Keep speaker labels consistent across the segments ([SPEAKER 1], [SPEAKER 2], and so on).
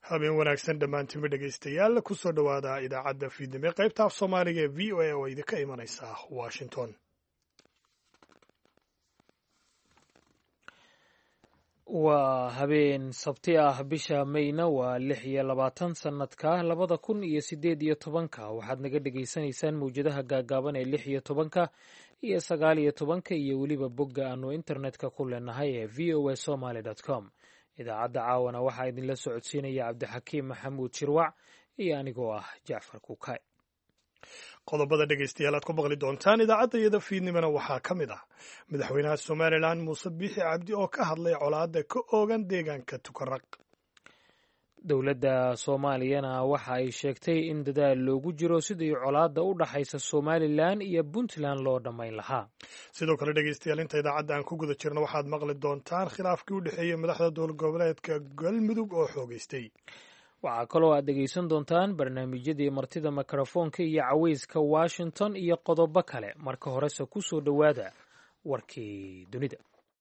[SPEAKER 1] habeen wanaagsan dhammaantiinba dhegaystayaal kusoo dhowaada idaacadda fiidnimo qaybta af soomaaliga ee v o a oo idinka imanaysa washington.
[SPEAKER 2] waa habeen sabti ah bisha mayna waa 26 sanadka 2018 waxaad naga dhegaysanaysaan mawjadaha gaagaaban ee 16 iyo 19 iyo weliba bogga aanu internetka ku leenahay ee voa somaly.com. idaacadda caawana waxaa idinla socodsiinaya cabdixakiim maxamuud shirwac iyo anigoo ah jacfar kuukay.
[SPEAKER 1] qodobada dhegaystayaal aad ku maqli doontaan idaacadda iyada fiidnimona waxaa ka mid ah madaxweynaha somalilan muuse biixi cabdi oo ka hadlay colaadda ka oogan deegaanka tukaraq.
[SPEAKER 2] dowladda soomaaliyana waxa ay sheegtay in dadaal loogu jiro sidii colaadda u dhaxaysa somalilan iyo puntland loo dhammayn lahaa.
[SPEAKER 1] sidoo kale dhegaystayaal inta idaacadda aan ku guda jirno waxaad maqli doontaan khilaafkii u dhexeeyey madaxda dowlad goboleedka galmudug oo xoogaystay.
[SPEAKER 2] waxaa kaloo aad dhegaysan doontaan barnaamijyadii martida mikrofoonka iyo caweyska washington iyo qodobo kale. marka horese ku soo dhowaada warkii dunida.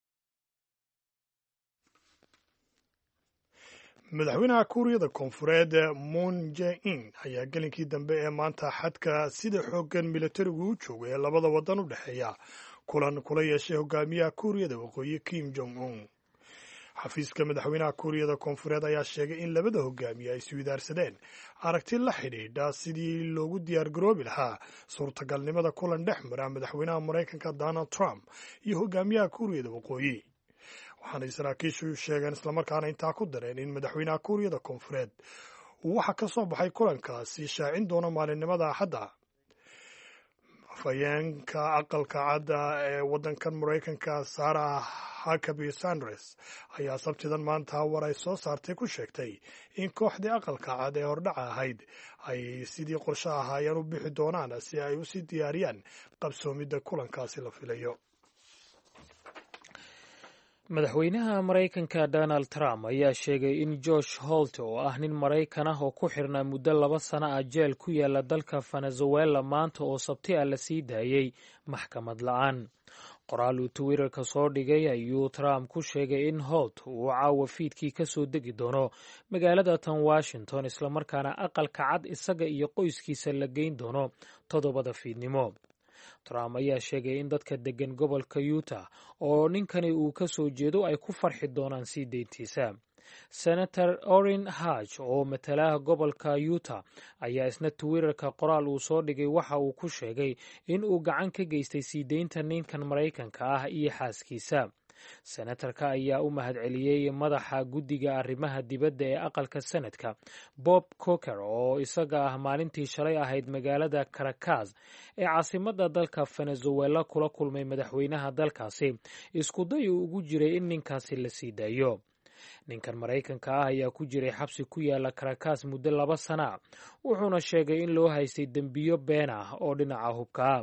[SPEAKER 1] madaxweynaha kuuriyada koonfureed moon jae-in ayaa gelinkii dambe ee maanta xadka sida xooggan militarigu u jooga ee labada waddan u dhexeeya kulan kula yeeshay hogaamiyaha kuuriyada waqooyi kim jong un. xafiiska madaxweynaha kuuriyada koonfureed ayaa sheegay in labada hogaamiye ay iswidaarsadeen aragti la xidhiidha sidii loogu diyaargaroobi lahaa suurtagalnimada kulan dhex mara madaxweynaha maraykanka donald trump iyo hogaamiyaha kuuriyada waqooyi. waxaana saraakiishu sheegeen islamarkaana intaa ku dareen in madaxweynaha kuuriyada koonfureed uu waxa ka soo baxay kulankaasi shaacin doono maalinimada axadda. afhayeenka aqalka cadda ee waddankan maraykanka sarah huckabee sanders ayaa sabtidan maanta war ay soo saartay ku sheegtay in kooxdii aqalka cad ee hordhaca ahayd ay sidii qorshe ahaayeen u bixi doonaan si ay usii diyaariyaan qabsoomidda kulankaasi la filayo.
[SPEAKER 2] madaxweynaha maraykanka donald trump ayaa sheegay in josh holt oo ah nin maraykan ah oo ku xirnaa muddo 2 sano ah jeel ku yaala dalka venezuela maanta oo sabti ah la sii daayey maxkamad la-aan. qoraal uu twitterka soo dhigay ayuu Trump ku sheegay in Holt uu caawa fiidkii ka soo degi doono magaalada tan Washington islamarkaana aqalka cad isaga iyo qoyskiisa la geyn doono 7 fiidnimo. Trump ayaa sheegay in dadka degan gobolka Utah oo ninkani uu ka soo jeedo ay ku farxi doonaan sii deyntiisa. Senator Orrin Hatch oo matalaha gobolka Utah ayaa isna Twitterka qoraal uu soo dhigay waxa uu ku sheegay in uu gacan ka geystay sii deynta ninkan Maraykanka ah iyo xaaskiisa. senatarka ayaa u mahadceliyey madaxa guddiga arrimaha dibadda ee aqalka senadka Bob Corker oo isaga ah maalintii shalay ahayd magaalada Caracas ee caasimadda dalka Venezuela kula kulmay madaxweynaha dalkaasi isku day uu ugu jiray in ninkaasi la sii daayo. ninkan Maraykanka ah ayaa ku jiray xabsi ku yaala Caracas muddo 2 sana wuxuuna sheegay in loo haystay dembiyo been ah oo dhinaca hubka ah.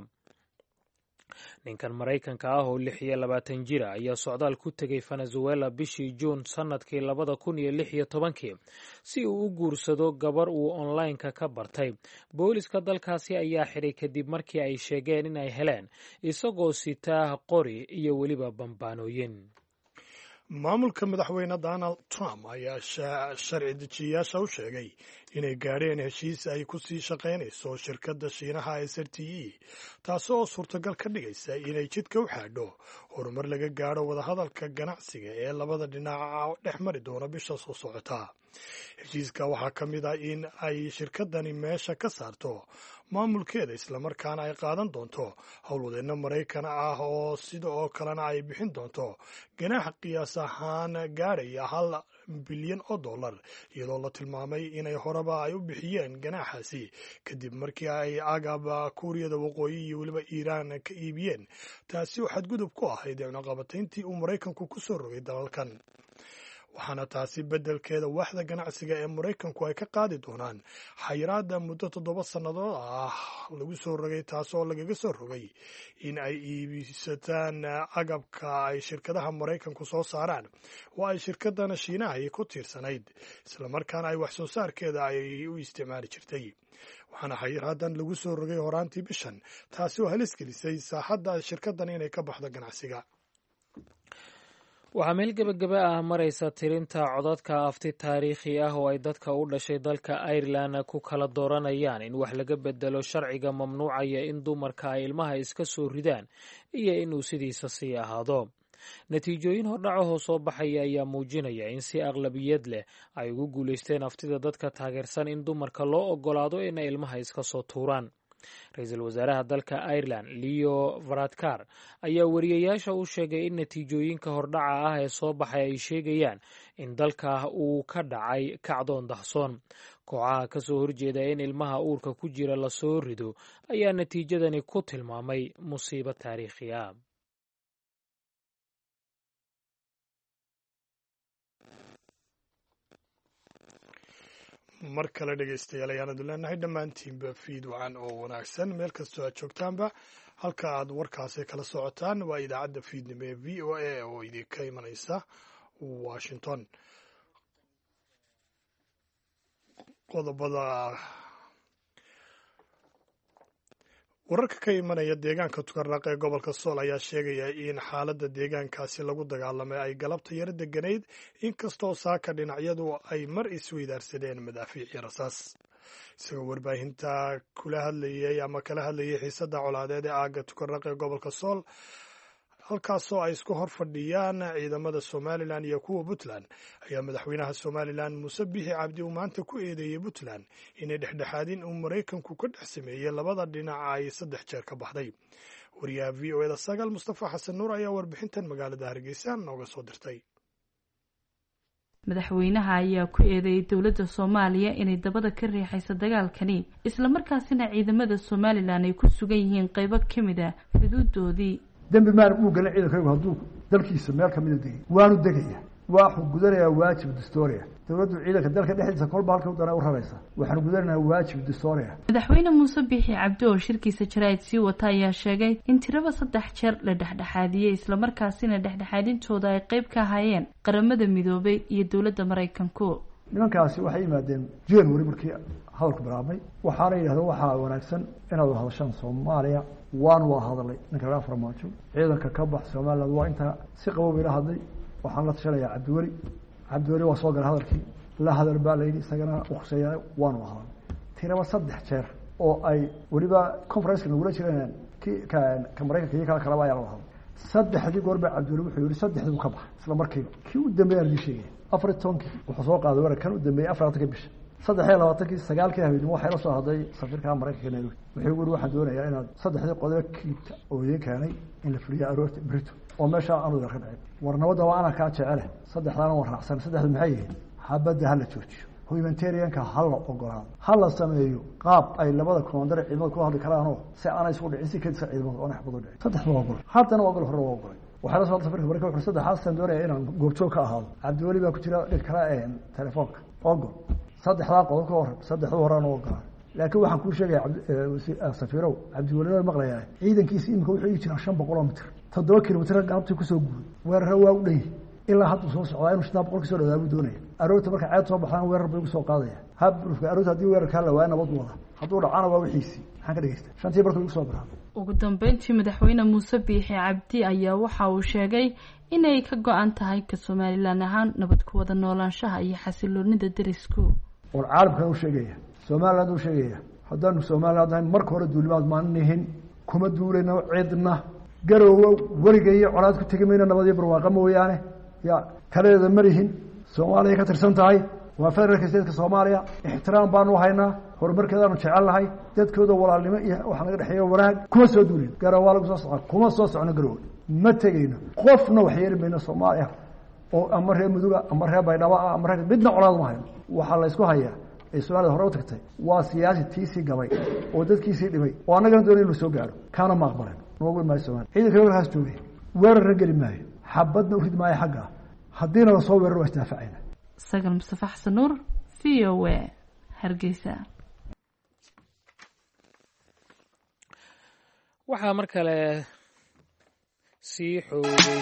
[SPEAKER 2] ninkan Maraykanka ah oo 26 jir ayaa socdaal ku tegay Venezuela bishii Juun sanadkii 2016 si uu u guursado gabar uu online-ka ka bartay. booliska dalkaasi ayaa xiray kadib markii ay sheegeen in ay heleen isagoo sita qori iyo weliba bambaanooyin.
[SPEAKER 1] maamulka madaxweyne Donald Trump ayaa sharci dejiyayaasha u sheegay inay gaadheen heshiis ay ku sii shaqaynayso shirkadda Shiinaha ee SRTE taasoo suurtagal ka dhigaysa inay jidka u xaadho horumar laga gaadho wadahadalka ganacsiga ee labada dhinac dhex mari doona bisha soo socota. heshiiska waxaa ka mid ah in ay shirkaddani meesha ka saarto maamulkeeda islamarkaana ay qaadan doonto howlwadeenno Maraykan ah oo sida oo kalena ay bixin doonto ganaax qiyaas ahaan gaadhaya $1 bilyan iyadoo la tilmaamay inay horeba ay u bixiyeen ganaaxaasi kadib markii ay agab kuuriyada waqooyi iyo weliba Iiraan ka iibiyeen taasi oo xadgudub ku ahayd cunaqabatayntii uu Maraykanku ku soo rogay dalalkan. waxaana taasi beddelkeeda waaxda ganacsiga ee Maraykanku ay ka qaadi doonaan xayiraadda muddo 7 sannadood ah lagu soo rogay taasoo lagaga soo rogay in ay iibsataan agabka ay shirkadaha Maraykanku soo saaraan oo ay shirkadana Shiinaha ku tiirsanayd islamarkaana ay wax soo saarkeeda ay u isticmaali jirtay. waxaana xayiraadan lagu soo rogay horaantii bishan taasi oo halis gelisay saaxadda shirkaddan inay ka baxdo ganacsiga.
[SPEAKER 2] waxaa meel gebagaba ah maraysa tirinta codadka afti taariikhi ah oo ay dadka u dhashay dalka Ireland ku kala dooranayaan in wax laga bedelo sharciga mamnuucaya in dumarka ay ilmaha iska soo ridaan iyo inuu sidiisa sii ahaado. natiijooyin hordhacahoo soo baxaya ayaa muujinaya in si aqlabiyad leh ay ugu guulaysteen aftida dadka taageersan in dumarka loo ogolaado inay ilmaha iska soo tuuraan. ra-iisul wasaaraha dalka Ireland Leo Varadkar ayaa wariyayaasha u sheegay in natiijooyinka hordhaca ah ee soo baxay ay sheegayaan in dalka uu ka dhacay kacdoon dahsoon. kooxaha ka soo horjeeda in ilmaha uurka ku jira la soo rido ayaa natiijadani ku tilmaamay musiibo taariikhi ah.
[SPEAKER 1] mar kale dhegaystayaal ayaanadu leenahay dhammaantiinba fiid wacan oo wanaagsan meel kastoo aad joogtaanba halka aad warkaasi kala socotaan waa idaacadda fiidnimo ee v o a oo idinka imanaysa washington. qodobada wararka ka imanaya deegaanka tukarraq ee gobolka sool ayaa sheegaya in xaaladda deegaankaasi lagu dagaalamay ay galabta yaro deganayd inkastoo saaka dhinacyadu ay mar isweydaarsadeen madaafiic iyo rasaas. isagoo warbaahinta kala hadlayay xiisadda colaadeed ee aagga tukarraq ee gobolka sool halkaasoo ay isku hor fadhiyaan ciidamada Somalilan iyo kuwa Puntland ayaa madaxweynaha Somalilan Muuse Biixi Cabdi uu maanta ku eedeeyay Puntland inay dhexdhexaadin uu Mareykanku ka dhex sameeyay labada dhinac ay 3 jeer ka baxday. wariyaha VOA Sagal Mustafa Xasan Nuur ayaa warbixintan magaalada Hargeysa nooga soo dirtay.
[SPEAKER 3] madaxweynaha ayaa ku eedeeyay dowladda Soomaaliya inay dabada ka riixayso dagaalkani isla markaasina ciidamada Somalilan ay ku sugan yihiin qaybo kamid ah xuduudoodii.
[SPEAKER 4] dambi maar uu galay ciidankaygu hadduu dalkiisa meel ka mid ah degay waanu degaya waxu gudanayaa waajib dastuuriya dowladdu ciidanka dalka dhexdiisa kolba halka uu dana u raraysa waxaanu gudanayaa waajib dastuuriya.
[SPEAKER 3] madaxweyne Muuse Biixi Cabdi oo shirkiisa jaraa'id sii wata ayaa sheegay in tiraba 3 jeer la dhexdhexaadiyay isla markaasina dhexdhexaadintooda ay qayb ka hayeen qaramada midoobay iyo dowladda Mareykanku.
[SPEAKER 4] nimankaasi waxay yimaadeen January markii hadalku bilaabmay waxaana yidhahdeen waxaa wanaagsan inaad hadashaan Soomaaliya waan waa hadalay ninka laga farmaajo ciidanka ka bax Soomaaliland waa inta si qabow ila hadlay waxaan la tashanayaa Cabdiweli waa soo galay hadalkii la hadal baa leeyay isagana uqsayay waan waa hadal tiraba 3 jeer oo ay waliba conference nagula jireen ka Mareykanka iyo kala waa yaalo saddexdii goorba Cabdiweli wuxuu yiri saddexdu ka bax isla markiiba kii u dambeeyay la sheegay afartonkii wuxuu soo qaaday warkan u dambeeyay 4 bish 29 habeen waxay la soo haday safiirka Mareykanka Nairobi wuxuu yiri waxaan doonayaa inaad saddexdii qodob kiibta oo idin keenay in la fuliyo aroorta Brito oo meesha aanu ka dhacay warnamada waa ana ka jecel saddexdaan war raacsan saddexdu maxay yihiin xabada hal la joojiyo humanitarianka hal la ogolaado hal la sameeyo qaab ay labada koondar ciidamada ku hadli karaan oo si aan isku dhicin si kadib ciidamada oo naxbado dhicin saddexdu waa ogol haddana waa ogol hore waa ogol waxaa la soo safarka Mareykanka wuxuu saddexaad san doonaya inaan goobjoog ka ahaado Cabdiweli baa ku jira dhig kala telefoonka ogol saddexdaa qodob ka hor saddexdu horaan oo ogol laakiin waxaan ku sheegay safiirow Cabdiweli maqlayaa ciidankiisa imika wuxuu jiraa 500 mitir 7 kilomitir gaabti ku soo guuray weerar waa u dhay ilaa hadda soo socdaa inuu shanaab qolka soo dhawaado doonaya aroorta marka caad soo baxaan weerar bay ugu soo qaadaya habruufka aroorta hadii weerar kala waa nabad wada hadduu dhacana waa wixiisi maxaan ka dhageystay shantii barkuu ugu soo baxay.
[SPEAKER 3] ugu dambeyntii madaxweyne Muuse Biixi Cabdi ayaa waxa uu sheegay inay ka go'an tahay ka Somaliland ahaan nabad ku wada noolaanshaha iyo xasiloonida derisku.
[SPEAKER 4] oo caalamka uu sheegaya Somaliland uu sheegaya haddaan Somaliland marka hore duulimaad maanihin kuma duulayno cidna garoowo warigeey colaad ku tagamayna nabad iyo barwaaqo mooyaane ya kaleeda marihin Soomaaliya ka tirsan tahay waa federaalka steedka Soomaaliya ixtiraam baan u haynaa horumarkeedana jecelnahay dadkooda walaalnimo iyo waxa naga dhaxeeyo wanaag kuma soo duulin garoowo lagu soo socdo kuma soo socno garoowo ma tagayno qofna wax yeelmayna Soomaaliya oo ama reer muduga ama reer baydhabo ama reer midna colaad ma hayno waxa la isku hayaa Soomaaliya hore u tagtay waa siyaasi tiisi gabay oo dadkiisii dhibay oo anaga doonay inuu soo gaaro kana ma aqbaleen noogu ma Soomaaliya ciidanka warkaas joogay weerar gali maayo xabadna u rid maayo xagga haddiina la soo weeraro istaafacayna.
[SPEAKER 3] Sagal Mustafa Xasan Nuur VOA Hargeysa.
[SPEAKER 2] waxaa mar kale sii xoogay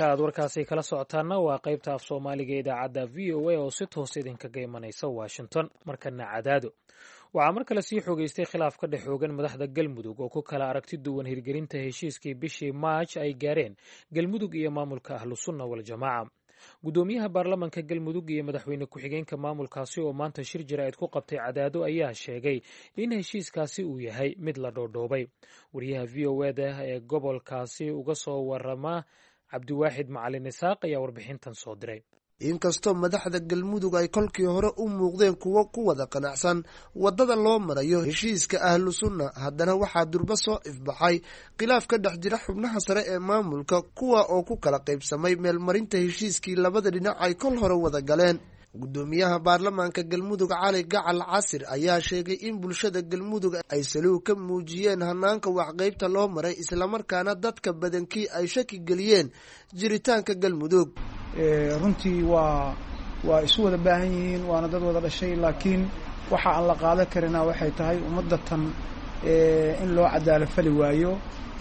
[SPEAKER 2] halka aad warkaasi kala socotaana waa qaybta af soomaaliga idaacadda v o a oo si toos idinkaga imanaysa washington. markana cadaado waxaa mar kale sii xoogeystay khilaaf ka dhex xoogan madaxda galmudug oo ku kala aragti duwan hirgelinta heshiiskii bishii maaj ay gaareen galmudug iyo maamulka ahlusunna waljamaaca. gudoomiyaha baarlamanka galmudug iyo madaxweyne ku-xigeenka maamulkaasi oo maanta shir jaraa'id ku qabtay cadaado ayaa sheegay in heshiiskaasi uu yahay mid la dhoodhoobay. wariyaha v o eda ee gobolkaasi uga soo warama cabdiwaaxid macalin isaaq ayaa warbixintan soo diray.
[SPEAKER 5] inkastoo madaxda galmudug ay kolkii hore u muuqdeen kuwo ku wada qanacsan waddada loo marayo heshiiska ahlu sunna, haddana waxaa durba soo ifbaxay khilaaf ka dhex jira xubnaha sare ee maamulka, kuwa oo ku kala qaybsamay meelmarinta heshiiskii labada dhinac ay kol hore wada galeen. gudoomiyaha baarlamaanka galmudug cali gacal casir ayaa sheegay in bulshada galmudug ay saluug ka muujiyeen hanaanka waxqaybta loo maray, islamarkaana dadka badankii ay shaki geliyeen jiritaanka galmudug.
[SPEAKER 6] runtii waa isu wada baahan yihiin, waana dad wada dhashay, laakiin waxa aan la qaadan karina waxay tahay ummadatan in loo cadaalad fali waayo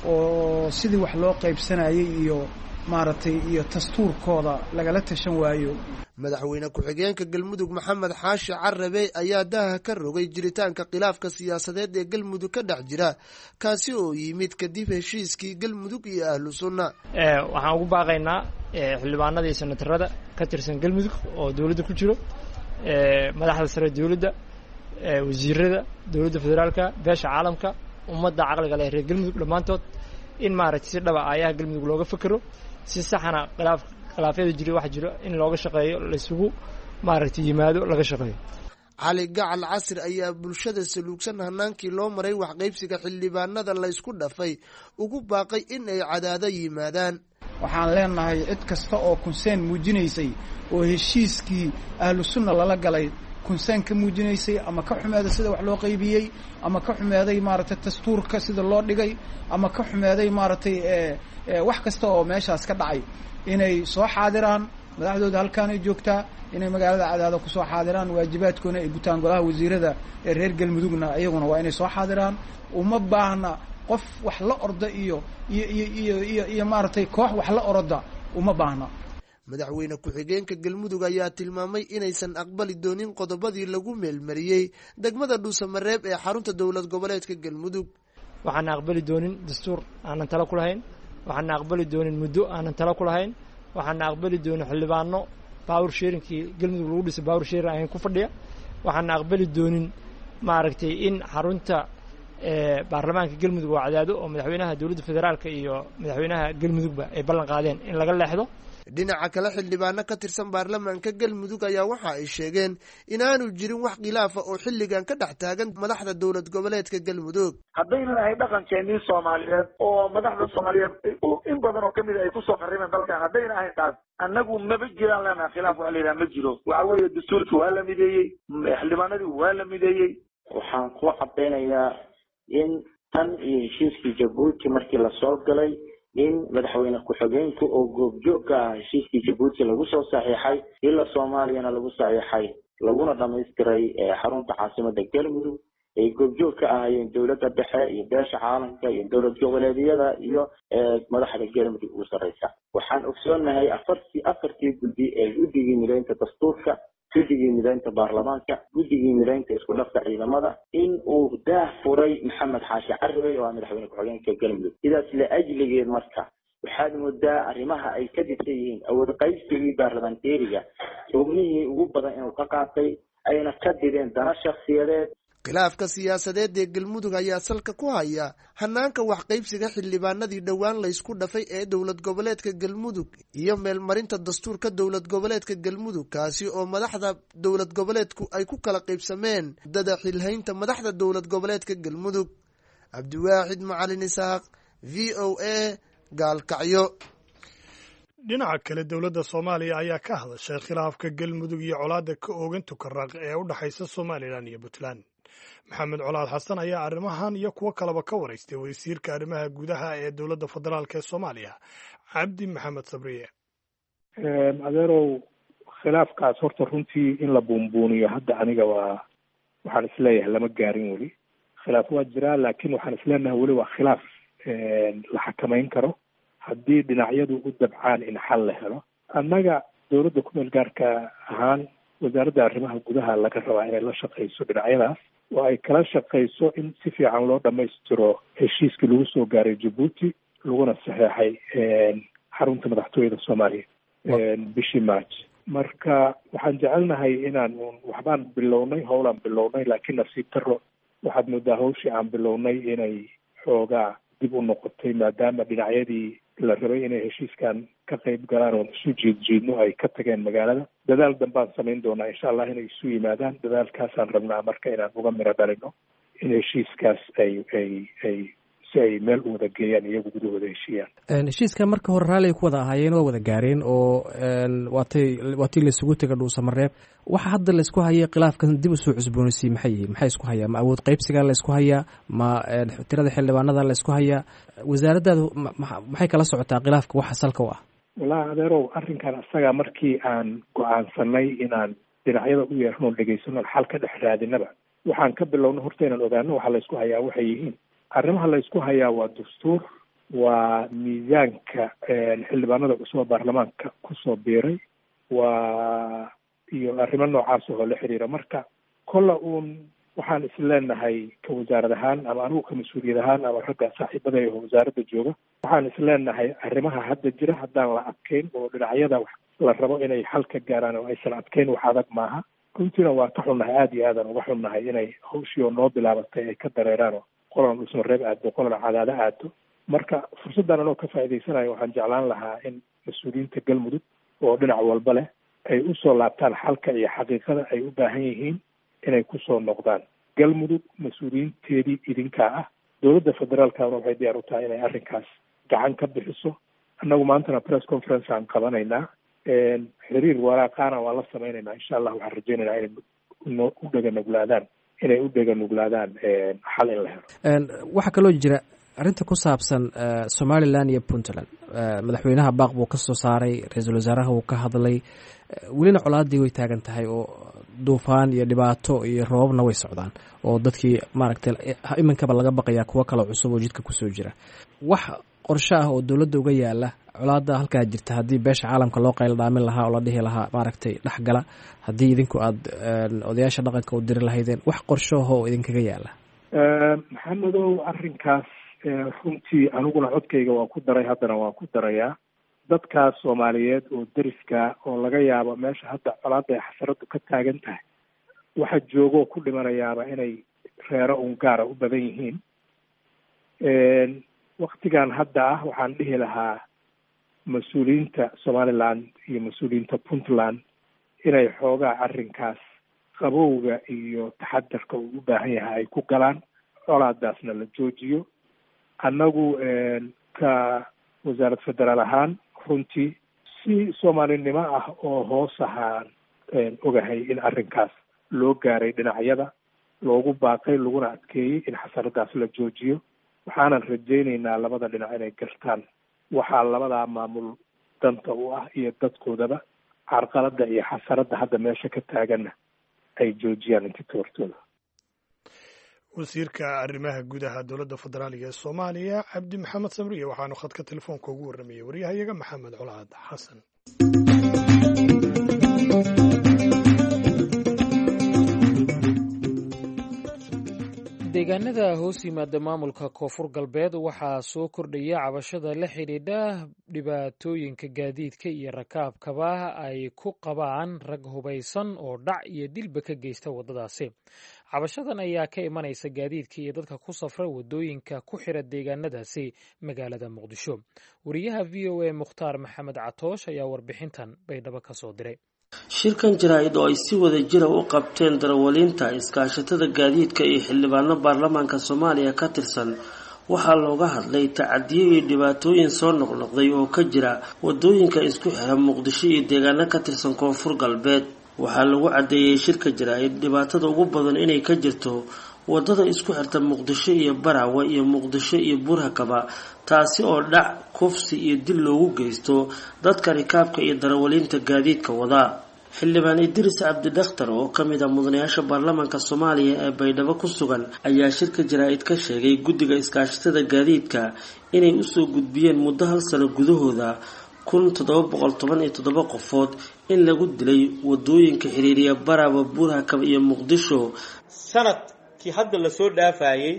[SPEAKER 6] oo sidii wax loo qaybsanayay iyo maaragtay iyo dastuurkooda lagala tashan waayo.
[SPEAKER 5] madaxweyne ku-xigeenka galmudug maxamed xaashi carabe ayaa daaha ka rogay jiritaanka khilaafka siyaasadeed ee galmudug ka dhex jira, kaasi oo yimid kadib heshiiskii galmudug iyo ahlu sunna.
[SPEAKER 7] waxaan ugu baaqaynaa xildhibaanada iyo senatarada ka tirsan galmudug oo dowladda ku jiro, madaxda sare dowladda, wasiirada dowladda federaalka, beesha caalamka, ummadda caqliga leh reer galmudug dhammaantood in maaragtay si dhaba ayaha galmudug looga fekero, si saxana khilaafyada jira wax jiro in looga shaqeeyo, laysugu maaragtay yimaado laga shaqeeyo.
[SPEAKER 5] cali gacal casir ayaa bulshada saluugsan hanaankii loo maray waxqaybsiga xildhibaanada laysku dhafay ugu baaqay in ay cadaado yimaadaan.
[SPEAKER 6] waxaan leenahay cid kasta oo kunseen muujinaysay oo heshiiskii ahlu sunna lala galay kunseen ka muujinaysay ama ka xumeeday sida wax loo qaybiyey, ama ka xumeeday maaragtay dastuurka sida loo dhigay, ama ka xumeeday maaragtay wax kasta oo meeshaas ka dhacay, inay soo xaadiraan. madaxdooda halkaan ay joogtaa, inay magaalada cadaado ku soo xaadiraan, waajibaadkoona ay gutaan. golaha wasiirada ee reer galmudugna iyaguna waa inay soo xaadiraan. uma baahna qof wax la orda iyo maaragtay koox wax la oroda uma baahna.
[SPEAKER 5] madaxweyne ku-xigeenka galmudug ayaa tilmaamay inaysan aqbali doonin qodobadii lagu meelmariyey degmada dhuusamareeb ee xarunta dowlad goboleedka galmudug.
[SPEAKER 7] waxaana aqbali doonin dastuur aanan talo ku lahayn, waxaana aqbali doonin muddo aanan talo ku lahayn, waxaana aqbali doonin xildhibaano power sharingkii galmudug lagu dhisay power sharing ahayn ku fadhiya, waxaana aqbali doonin maaragtay in xarunta baarlamaanka galmudug oo cadaado oo madaxweynaha dowladda federaalka iyo madaxweynaha galmudugba ay ballan qaadeen in laga leexdo.
[SPEAKER 5] dhinaca kale xildhibaano ka tirsan baarlamaanka galmudug ayaa waxa ay sheegeen inaanu jirin wax khilaafa oo xilligan ka dhex taagan madaxda dowlad goboleedka galmudug.
[SPEAKER 8] haddaynan ahay dhaqankeenii soomaaliyeed oo madaxda soomaaliyeed in badan oo kamid ay kusoo qarimeen dalkan, haddayna ahayn taas annagu maba jiraan leenaha khilaaf waa layidhaha ma jiro. waxa weeye dastuurkii waa la mideeyey, xildhibaanadii waa la mideeyey.
[SPEAKER 9] waxaan ku cadaynayaa in tan iyo heshiiskii jabuuti markii lasoo galay in madaxweyne ku-xigeenku oo goobjoog ka ah heshiiskii jabuuti lagu soo saxiixay, ila soomaaliyana lagu saxiixay, laguna dhamaystiray xarunta caasimada galmudug. ay goobjoog ka ahayeen dowladda dhexe iyo beesha caalamka iyo dowlad goboleedyada iyo madaxda galmudug ugu sarreysa. waxaan ogsoonahay afartii guddi ee guddigii mideynta dastuurka, guddigii mideynta baarlamaanka, guddigii mideynta isku dhafka ciidamada, in uu daah furay maxamed xaashi carabe oo ah madaxweyne ku-xigeenka galmudug. sidaas la ajligeed marka waxaad moodaa arrimaha ay ka dhisan yihiin awood qaybsigii baarlamaanteeriga xubnihii ugu badan inuu ka qaatay, ayna ka dideen dana shakhsiyadeed.
[SPEAKER 5] khilaafka siyaasadeed ee galmudug ayaa salka ku haya hanaanka waxqaybsiga xildhibaanadii dhowaan laysku dhafay ee dowlad goboleedka galmudug iyo meelmarinta dastuurka dowlad goboleedka galmudug, kaasi oo madaxda dowlad goboleedku ay ku kala qaybsameen dada xilhaynta madaxda dowlad goboleedka galmudug. cabdiwaaxid macalin isaaq, v o a, gaalkacyo.
[SPEAKER 1] dhinaca kale dowladda soomaaliya ayaa ka hadashay khilaafka galmudug iyo colaadda ka oogan tukaraq ee u dhexaysa somalilan iyo puntland. maxamed colaad xasan ayaa arrimahan iyo kuwo kaleba ka waraystay wasiirka arrimaha gudaha ee dowladda federaalk ee soomaaliya cabdi maxamed sabriye.
[SPEAKER 10] adeerow, khilaafkaas horta runtii in la buunbuuniyo hadda aniga waxaan isleeyahay lama gaarin weli. khilaaf waa jiraa, laakiin waxaan isleenahay weli waa khilaaf la xakamayn karo. haddii dhinacyadu u dabcaan in xal la helo. annaga dowladda ku-meel gaarka ahaan wasaaradda arrimaha gudaha laga rabaa inay la shaqayso dhinacyadaas oo ay kala shaqayso in si fiican loo dhammaystiro heshiiskii lagu soo gaaray Djibouti laguna saxeexay xarunta madaxtooyada Soomaaliya bishii March. marka waxaan jecelnahay inaan waxbaan bilownay howlaan bilownay laakiin nasiib darro waxaad moodaa hawshii aan bilownay inay xoogaa dib u noqotay maadaama dhinacyadii la rabay inay heshiiskan ka qayb galaan oo isu jiidjiidno ay ka tageen magaalada. dadaal dambaan samayn doonaa insha allah inay isu yimaadaan. dadaalkaasaan rabnaa marka inaan uga miro dhalino in heshiiskaas ay si ay meel u wada geeyaan iyagu gudahooda heshiiyaan.
[SPEAKER 11] heshiiskan marka hore raalli ay ku wada ahaayeen waa wada gaareen oo waatii laisugu tega dhuusamareeb. waxa hadda laysku hayay khilaafkan dib usoo cusboonaysiiyey maxay yihiin? maxay isku hayaa? ma awood qaybsigaa laysku hayaa? ma tirada xildhibaanada laysku hayaa? wasaaraddaadu maxay kala socotaa khilaafka waxa salka u ah?
[SPEAKER 10] wallahi adeerow arrinkan asaga markii aan go-aansanay inaan dhinacyada u yeerno dhegaysano xal ka dhex raadinaba waxaan ka bilowno horta inaan ogaano waxa laysku hayaa waxay yihiin. arrimaha laysku hayaa waa dastuur, waa miisaanka xildhibaanada cusub baarlamaanka kusoo biiray, waa iyo arrimo noocaas oo la xiriira. marka kolla waxaan isleenahay ka wasaarad ahaan ama anigu ka mas-uuliyad ahaan ama ragga saaxiibada oo wasaaradda jooga waxaan isleenahay arrimaha hadda jira haddaan la adkeyn oo dhinacyada la rabo inay xal ka gaaraan oo aysan adkeyn wax adag maaha. runtiina waa ka xunnahay, aada iyo aadan uga xunnahay inay hawshii oo noo bilaabatay ay ka dareeraan oo qolan dhuusamareeb aado qolan cadaado aado. marka fursaddan anoo ka faa'iidaysanayo waxaan jeclaan lahaa in mas-uuliyiinta galmudug oo dhinac walba leh ay usoo laabtaan xalka iyo xaqiiqada ay u baahan yihiin inay kusoo noqdaan. galmudug mas-uuliyiinteedii idinkaa ah. dowladda federaalkana waxay diyaar u tahay inay arrinkaas gacan ka bixiso. annagu maantana press conference aan qabanaynaa. xiriir waraaqaana waa la samaynaynaa insha allah. waxaan rajaynaynaa inay u dheganuglaadaan xal in la helo.
[SPEAKER 11] waxaa kaloo jira arrinta ku saabsan somaliland iyo puntland. madaxweynaha baaq buu ka soo saaray, ra-iisul wasaaraha wuu ka hadlay. welina colaadii way taagan tahay oo duufaan iyo dhibaato iyo roobabna way socdaan oo dadkii maaragtay iminkaba laga baqayaa kuwo kale cusub oo jidka kusoo jira. wax qorshe ah oo dowladda uga yaala colaada halkaa jirta haddii beesha caalamka loo qayl dhaamin lahaa oo la dhihi lahaa maaragtay dhexgala, haddii idinku aada odayaasha dhaqanka u diri lahaydeen, wax qorshaho oo idinkaga yaala?
[SPEAKER 10] maxamedow arrinkaas runtii aniguna codkayga waa ku daray, haddana waa ku darayaa. dadkaas soomaaliyeed oo deriska oo laga yaabo meesha hadda colaada ay xasaradu ka taagan tahay waxa joogoo ku dhimanayaaba inay reero gaara u badan yihiin. waktigan hadda ah waxaan dhihi lahaa mas-uuliyiinta somaliland iyo mas-uuliyiinta puntland inay xoogaa arrinkaas qabowga iyo taxadarka uu u baahan yahay ay ku galaan, colaadaasna la joojiyo. annagu ka wasaarad federaal ahaan runtii si soomaalinimo ah oo hoos ahaan ogahay in arrinkaas loo gaaray dhinacyada, loogu baaqay laguna adkeeyey in xasaradaas la joojiyo. waxaanan rajaynaynaa labada dhinac inay gartaan waxaa labadaa maamul danta u ah iyo dadkoodaba. carqalada iyo xasaradda hadda meesha ka taaganna ay joojiyaan intii toortooda.
[SPEAKER 1] wasiirka arrimaha gudaha dowladda federaaliga ee soomaaliya cabdi maxamed samriye waxaanu khadka telefoonka ugu warramayay waryahayaga maxamed colaad xasan.
[SPEAKER 2] deegaanada hoos yimaada maamulka koonfur galbeed waxaa soo kordhaya cabashada la xidhiidha dhibaatooyinka gaadiidka iyo rakaabkaba ay ku qabaan rag hubaysan oo dhac iyo dilba ka geysta waddadaasi. cabashadan ayaa ka imanaysa gaadiidka iyo dadka ku safra waddooyinka ku xira deegaanadaasi magaalada muqdisho. wariyaha v o a mukhtaar maxamed catoosh ayaa warbixintan baydhabo ka soo diray.
[SPEAKER 12] shirkan jaraa'id oo ay si wada jira u qabteen darawaliinta iskaashatada gaadiidka iyo xildhibaano baarlamaanka Soomaaliya ka tirsan waxaa looga hadlay tacadiyo iyo dhibaatooyin soo noqnoqday oo ka jira wadooyinka isku xira Muqdisho iyo deegaano ka tirsan koonfur galbeed. waxaa lagu cadeeyay shirka jaraa'id dhibaatada ugu badan inay ka jirto wadada isku xirta Muqdisho iyo Barawe iyo Muqdisho iyo Burhakaba, taasi oo dhac, kufsi iyo dil loogu geysto dadka rikaabka iyo darawaliinta gaadiidka wada. xildhibaan Idris Cabdi Dhakhtar oo ka mid ah mudanayaasha baarlamaanka Soomaaliya ee Baydhabo ku sugan ayaa shirka jaraa'id ka sheegay guddiga iskaashatada gaadiidka inay u soo gudbiyeen muddo hal sano gudahooda 1717 qofood in lagu dilay wadooyinka xiriiriya Baraba, Buurhakab iyo Muqdisho
[SPEAKER 13] sanadkii hadda la soo dhaafayay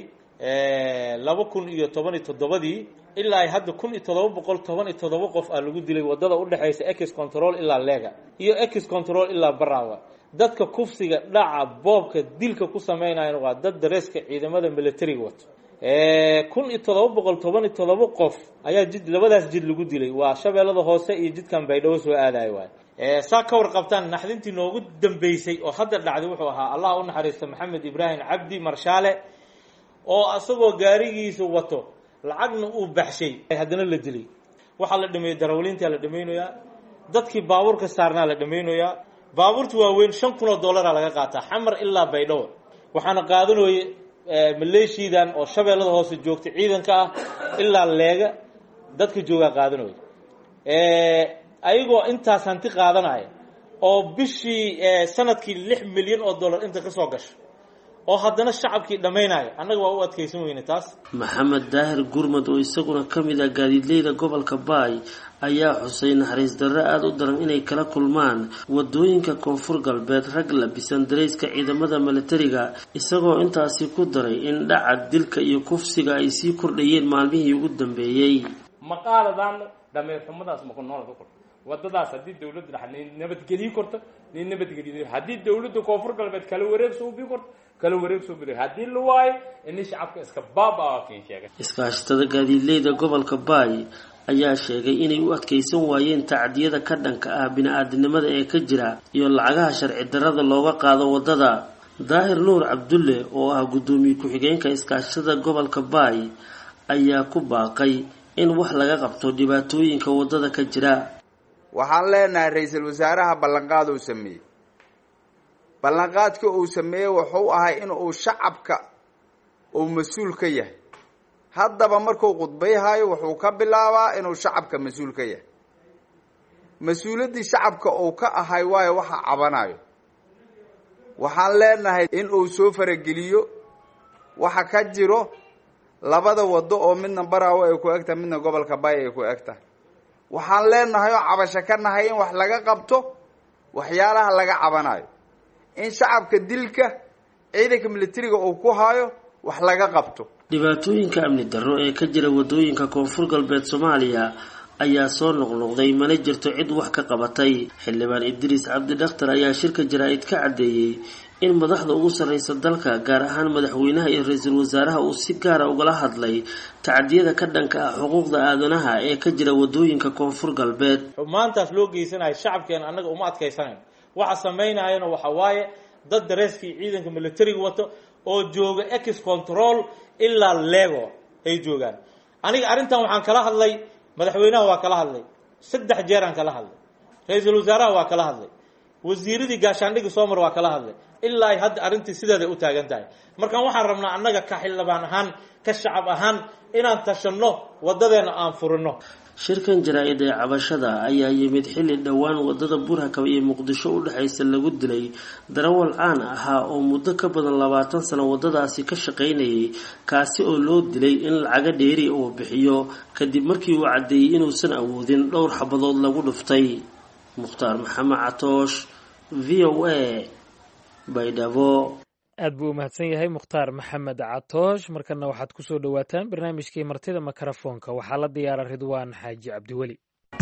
[SPEAKER 13] 2017 ilaa hadda 1717 qof aan lagu dilay wadada u dhaxaysa Ex Control ilaa Lega iyo Ex Control ilaa Barawa. dadka kufsiga dhaca boobka dilka ku sameynayna waa dad dareeska ciidamada militariga wato 1717 qof ayaa labadaas jid lagu dilay waa Shabeellada Hoose iyo jidkan Baydhabo soo aaday waay saa ka warqabtaan naxdintii noogu dambeysay oo hadda dhacday wuxuu ahaa Allah u naxariisto Maxamed Ibrahim Cabdi Marshaale oo asagoo gaarigiisa wato lacagna uu baxshay hadana la dilay waxa la dhameeyay darawaliinta la dhameeynayaa dadkii baabuurka saarnaa la dhameeynayaa baabuurtu waa weyn $5,000 laga qaataa xamar ilaa Baydhabo waxaana qaadanooyay maleeshiidan oo Shabeellada Hoose joogtay ciidanka ah ilaa Leega dadka jooga qaadanooyay ayagoo intaas hanti qaadanaya oo bishii sanadkii $6 milyan inta ka soo gasho oo haddana shacabkii dhameynaya annaga waa u adkeysan weyne taas.
[SPEAKER 12] Maxamed Daahir Gurmad oo isaguna ka mid ah gaadiidleyda gobolka Baay ayaa xusay naxariis darro aad u daran inay kala kulmaan wadooyinka koonfur galbeed rag labisan dareyska ciidamada militariga isagoo intaasi ku daray in dhaca dilka iyo kufsiga ay sii kordhayeen maalmihii ugu dambeeyay.
[SPEAKER 14] maqaaladan dhameerxumadaas ma ku nool ka kordhay wadadaas hadii dawladda nabadgeliyo korto nin nabadgeliyo hadii dawladda koonfur galbeed kala wareeg soo bi korto kala wareeg soo biray hadii la waayo in shacabka iska baabaa keen sheegay.
[SPEAKER 12] iskaashatada gaadiidleyda gobolka Baay ayaa sheegay inay u adkeysan waayeen tacdiyada ka dhanka ah bini'aadanimada ee ka jira iyo lacagaha sharci darrada looga qaado wadada. Daahir Nuur Cabdulle oo ah gudoomiye ku-xigeenka iskaashatada gobolka Baay ayaa ku baaqay in wax laga qabto dhibaatooyinka wadada ka jira.
[SPEAKER 15] waxaan leenahay ra'iisul wasaaraha ballanqaad uu sameeyay ballanqaadka uu sameeyay wuxuu ahay in uu shacabka uu mas'uul ka yahay haddaba markuu qudbayhayo wuxuu ka bilaabaa inuu shacabka mas'uul ka yahay mas'uuladii shacabka uu ka ahay waayo waxa cabanayo waxaan leenahay in uu soo farageliyo waxa ka jiro labada wado oo midna Baraawo ay ku egta midna gobolka Baay ay ku egta waxaan leenahay oo cabasho ka nahay in wax laga qabto waxyaalaha laga cabanayo in shacabka dilka ciidanka militariga uu ku hayo wax laga qabto.
[SPEAKER 12] dhibaatooyinka amni darro ee ka jira wadooyinka koonfur galbeed Soomaaliya ayaa soo noqnoqday mana jirto cid wax ka qabatay. xildhibaan Idris Cabdi Dhakhtar ayaa shirka jaraa'id ka cadeeyay in madaxda ugu sareysa dalka gaar ahaan madaxweynaha iyo ra'iisul wasaaraha uu si gaar ah uga hadlay tacdiyada ka dhanka ah xuquuqda aadanaha ee ka jira wadooyinka koonfur galbeed.
[SPEAKER 13] maantaas loo geysanayo shacabkeena annaga uma adkeysanayno waxa sameynayana waxa waaye dad dareeskii ciidanka militariga wato oo jooga Ex Control ilaa Lego ay joogaan. aniga arintan waxaan kala hadlay madaxweynaha waa kala hadlay 3 jeer aan kala hadlay ra'iisul wasaaraha waa kala hadlay wasiiradii gaashaandhigga Soomar waa kala hadlay ilaa hadda arintii sideeda u taagan tahay. markaan waxaan rabnaa annaga ka xildhibaan ahaan ka shacab ahaan inaan tashanno wadadeena aan furino.
[SPEAKER 12] shirkan jaraa'id ee cabashada ayaa yimid xilli dhawaan wadada Buurhakab iyo Muqdisho u dhaxaysa lagu dilay darawal caan ahaa oo muddo ka badan 20 sano wadadaasi ka shaqeynayay kaasi oo loo dilay in lacaga dheeri uu bixiyo kadib markii uu cadeeyay inuusan awoodin dhowr xabadood lagu dhuftay. Mukhtaar Maxamed Catoosh VOA Baydhabo.
[SPEAKER 2] aad buu mahadsan yahay Mukhtaar Maxamed Catoosh. markana waxaad ku soo dhawaataan barnaamijkii martida mikrofoonka waxaa la diyaaray Ridwaan Xaaji Cabdiweli.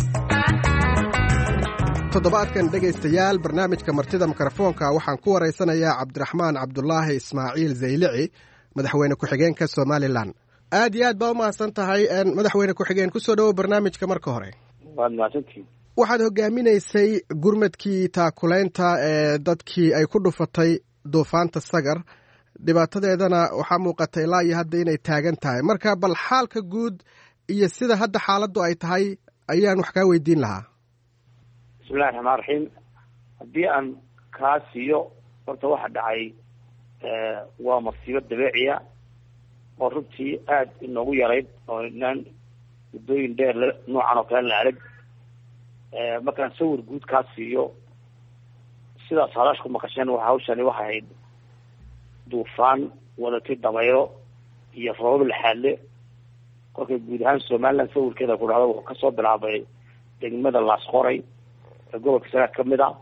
[SPEAKER 16] toddobaadkan dhegaystayaal barnaamijka martida mikrofoonka waxaan ku wareysanayaa Cabdiraxmaan Cabdulaahi Ismaaciil Zaylici madaxweyne ku-xigeenka Somaliland. aad iyo aad baa u mahadsan tahay madaxweyne ku-xigeen ku soo dhawow barnaamijka marka hore.
[SPEAKER 17] waad mahadsantihiin.
[SPEAKER 16] waxaad hogaaminaysay gurmadkii taakulaynta ee dadkii ay ku dhufatay duufaanta Sagar dhibaatadeedana waxaa muuqatay ilaa iyo hadda inay taagan tahay. marka bal xaalka guud iyo sida hadda xaaladdu ay tahay ayaan wax kaa weydiin lahaa.
[SPEAKER 17] bismillahi raxmaan raxiim. haddii aan kaa siiyo horta waxa dhacay waa masiibo dabeeciya oo runtii aad inoogu yarayd oo inaan muddooyin dheer noocan oo kale la arag. markaan sawir guud kaa siiyo sidaas halaashku maqasheen hawshani waxay ahayd duufaan wadatay damayro iyo roobab laxaadle kolkay guud ahaan somaliland sawirkeeda ku dhacdo wuxuu kasoo bilaabay degmada laasqoray ee gobolka sanaag kamid a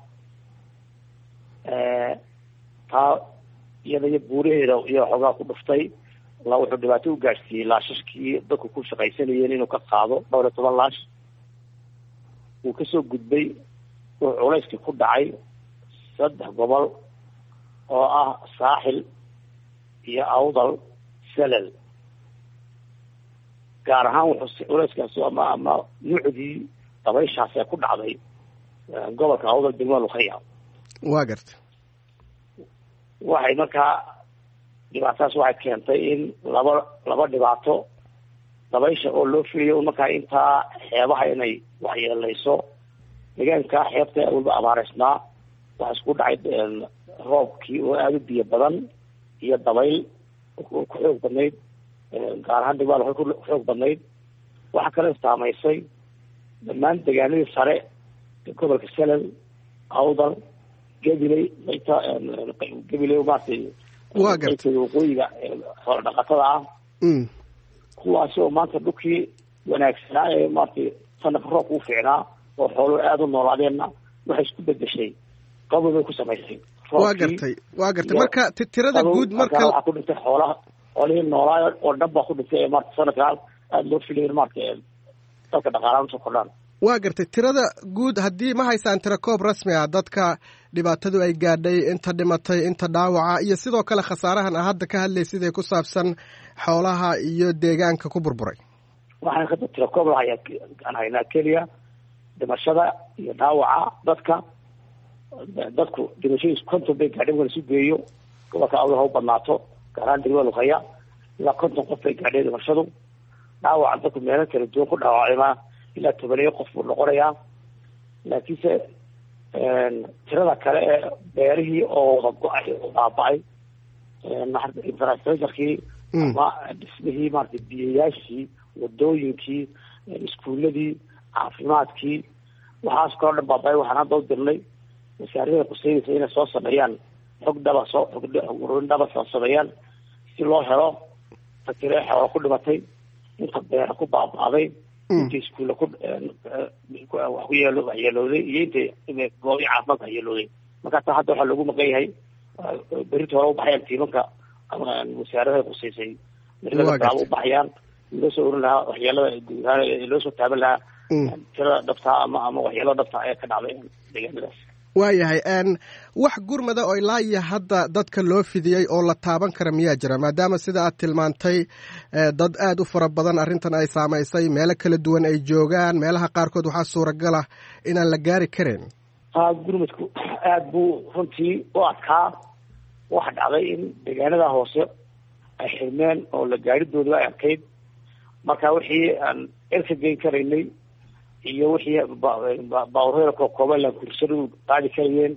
[SPEAKER 17] taa iyada iyo buuraheeda iyo xoogaa ku dhuftay wuxuu dhibaato u gaadhsiiyey laashashkii dadku ku shaqaysanayeen inuu ka qaado 12 laash uu kasoo gudbay wuxuu culayskii ku dhacay 3 gobol oo ah saaxil iyo awdal salal gaar ahaan wuxuu culayskaasi ama nuucdii dabayshaas ee ku dhacday gobolka awdal degmada luqaya
[SPEAKER 16] waa gartay
[SPEAKER 17] waxay markaa dhibaatadaas waxay keentay in laba dhibaato dabaysha oo loo filayo markaa intaa xeebaha inay waxyeelayso deegaanka xeebta walba abaareysnaa waxaa isku dhacay roobkii oo aada u biyo badan iyo dabayl ku xoog badnayd gaar ahaan degmada waxay ku xoog badnayd waxaa kale saamaysay dhammaan deegaanadii sare ee gobolka salal awdal gabiley gabiley maartay
[SPEAKER 16] waa gartay
[SPEAKER 17] waqooyiga xoolo dhaqatada ah kuwaasi oo maanta dhulkii wanaagsanaa ee maartay sanadka roobka u fiicnaa oo xoolo aada u noolaadeenna waxay isku bedeshay qabow bay ku samaysay
[SPEAKER 16] waa gartay marka tirada guud marka
[SPEAKER 17] waxaa ku dhintay xoolihii noolaa oo dhan baa ku dhintay ee maarta sanadka aada loo filayo maarta dalka dhaqaalaha usoo kordhaan
[SPEAKER 16] waa gartay tirada guud haddii ma haysaan tira koob rasmi ah dadka dhibaatadu ay gaadhay inta dhimatay inta dhaawaca iyo sidoo kale khasaarahan a hadda ka hadlaysid ee ku saabsan xoolaha iyo deegaanka ku burburay
[SPEAKER 17] waxaan hadda tira koob aan haynaa keliya dhimashada iyo dhaawaca dadku dhimashadiisu 50 bay gaadhay wala isu geeyo gobolka awdal ha u badnaato gaar ahaan degmada luqaya ilaa 50 qof bay gaadhay dhimashadu dhaawaca dadku meelo kala duwan ku dhaawacayma ilaa 10 qof buu noqonayaa laakiinse tirada kale ee beerihii oo wada go-ay oo baaba-ay infrastructurekii ama dhismihii maarata biyayaashii wadooyinkii iskuuladii caafimaadkii waxaas kaloo dhan baaba-ay waxaan hadda u dirnay wasaarada quseynaysa inay soo sameeyaan xog dhaba soo sameeyaan si loo helo fakire xoolo ku dhimatay inta beera ku baaba-day inta iskuulla waxyeelooday iyo inta goobi caafimaadka waxyeelooday marka taa hadda waxaa loogu maqan yahay berita hore ubaxayaan tiimanka wasaaradaha quseysay u baxayaan loo soo oran lahaa waxyeelada guud ahaan loo soo taaban lahaa tirada dhabtaa ama waxyeelada dhabtaa ee ka dhacday deegaanadaas
[SPEAKER 16] waayahay wax gurmada oo ilaa iyo hadda dadka loo fidiyey oo la taaban kara miyaa jira maadaama sida aad tilmaantay dad aada u fara badan arrintan ay saamaysay meelo kala duwan ay joogaan meelaha qaarkood waxaa suuragal ah inaan la gaari karin
[SPEAKER 17] gurmadku aada buu runtii u adkaa waxa dhacday in deegaanada hoose ay xirmeen oo la gaadidooda ay adkayd marka wixii aan erka geyn karaynay iyo wixii baawareeda kookooban kursadu qaadi karayeen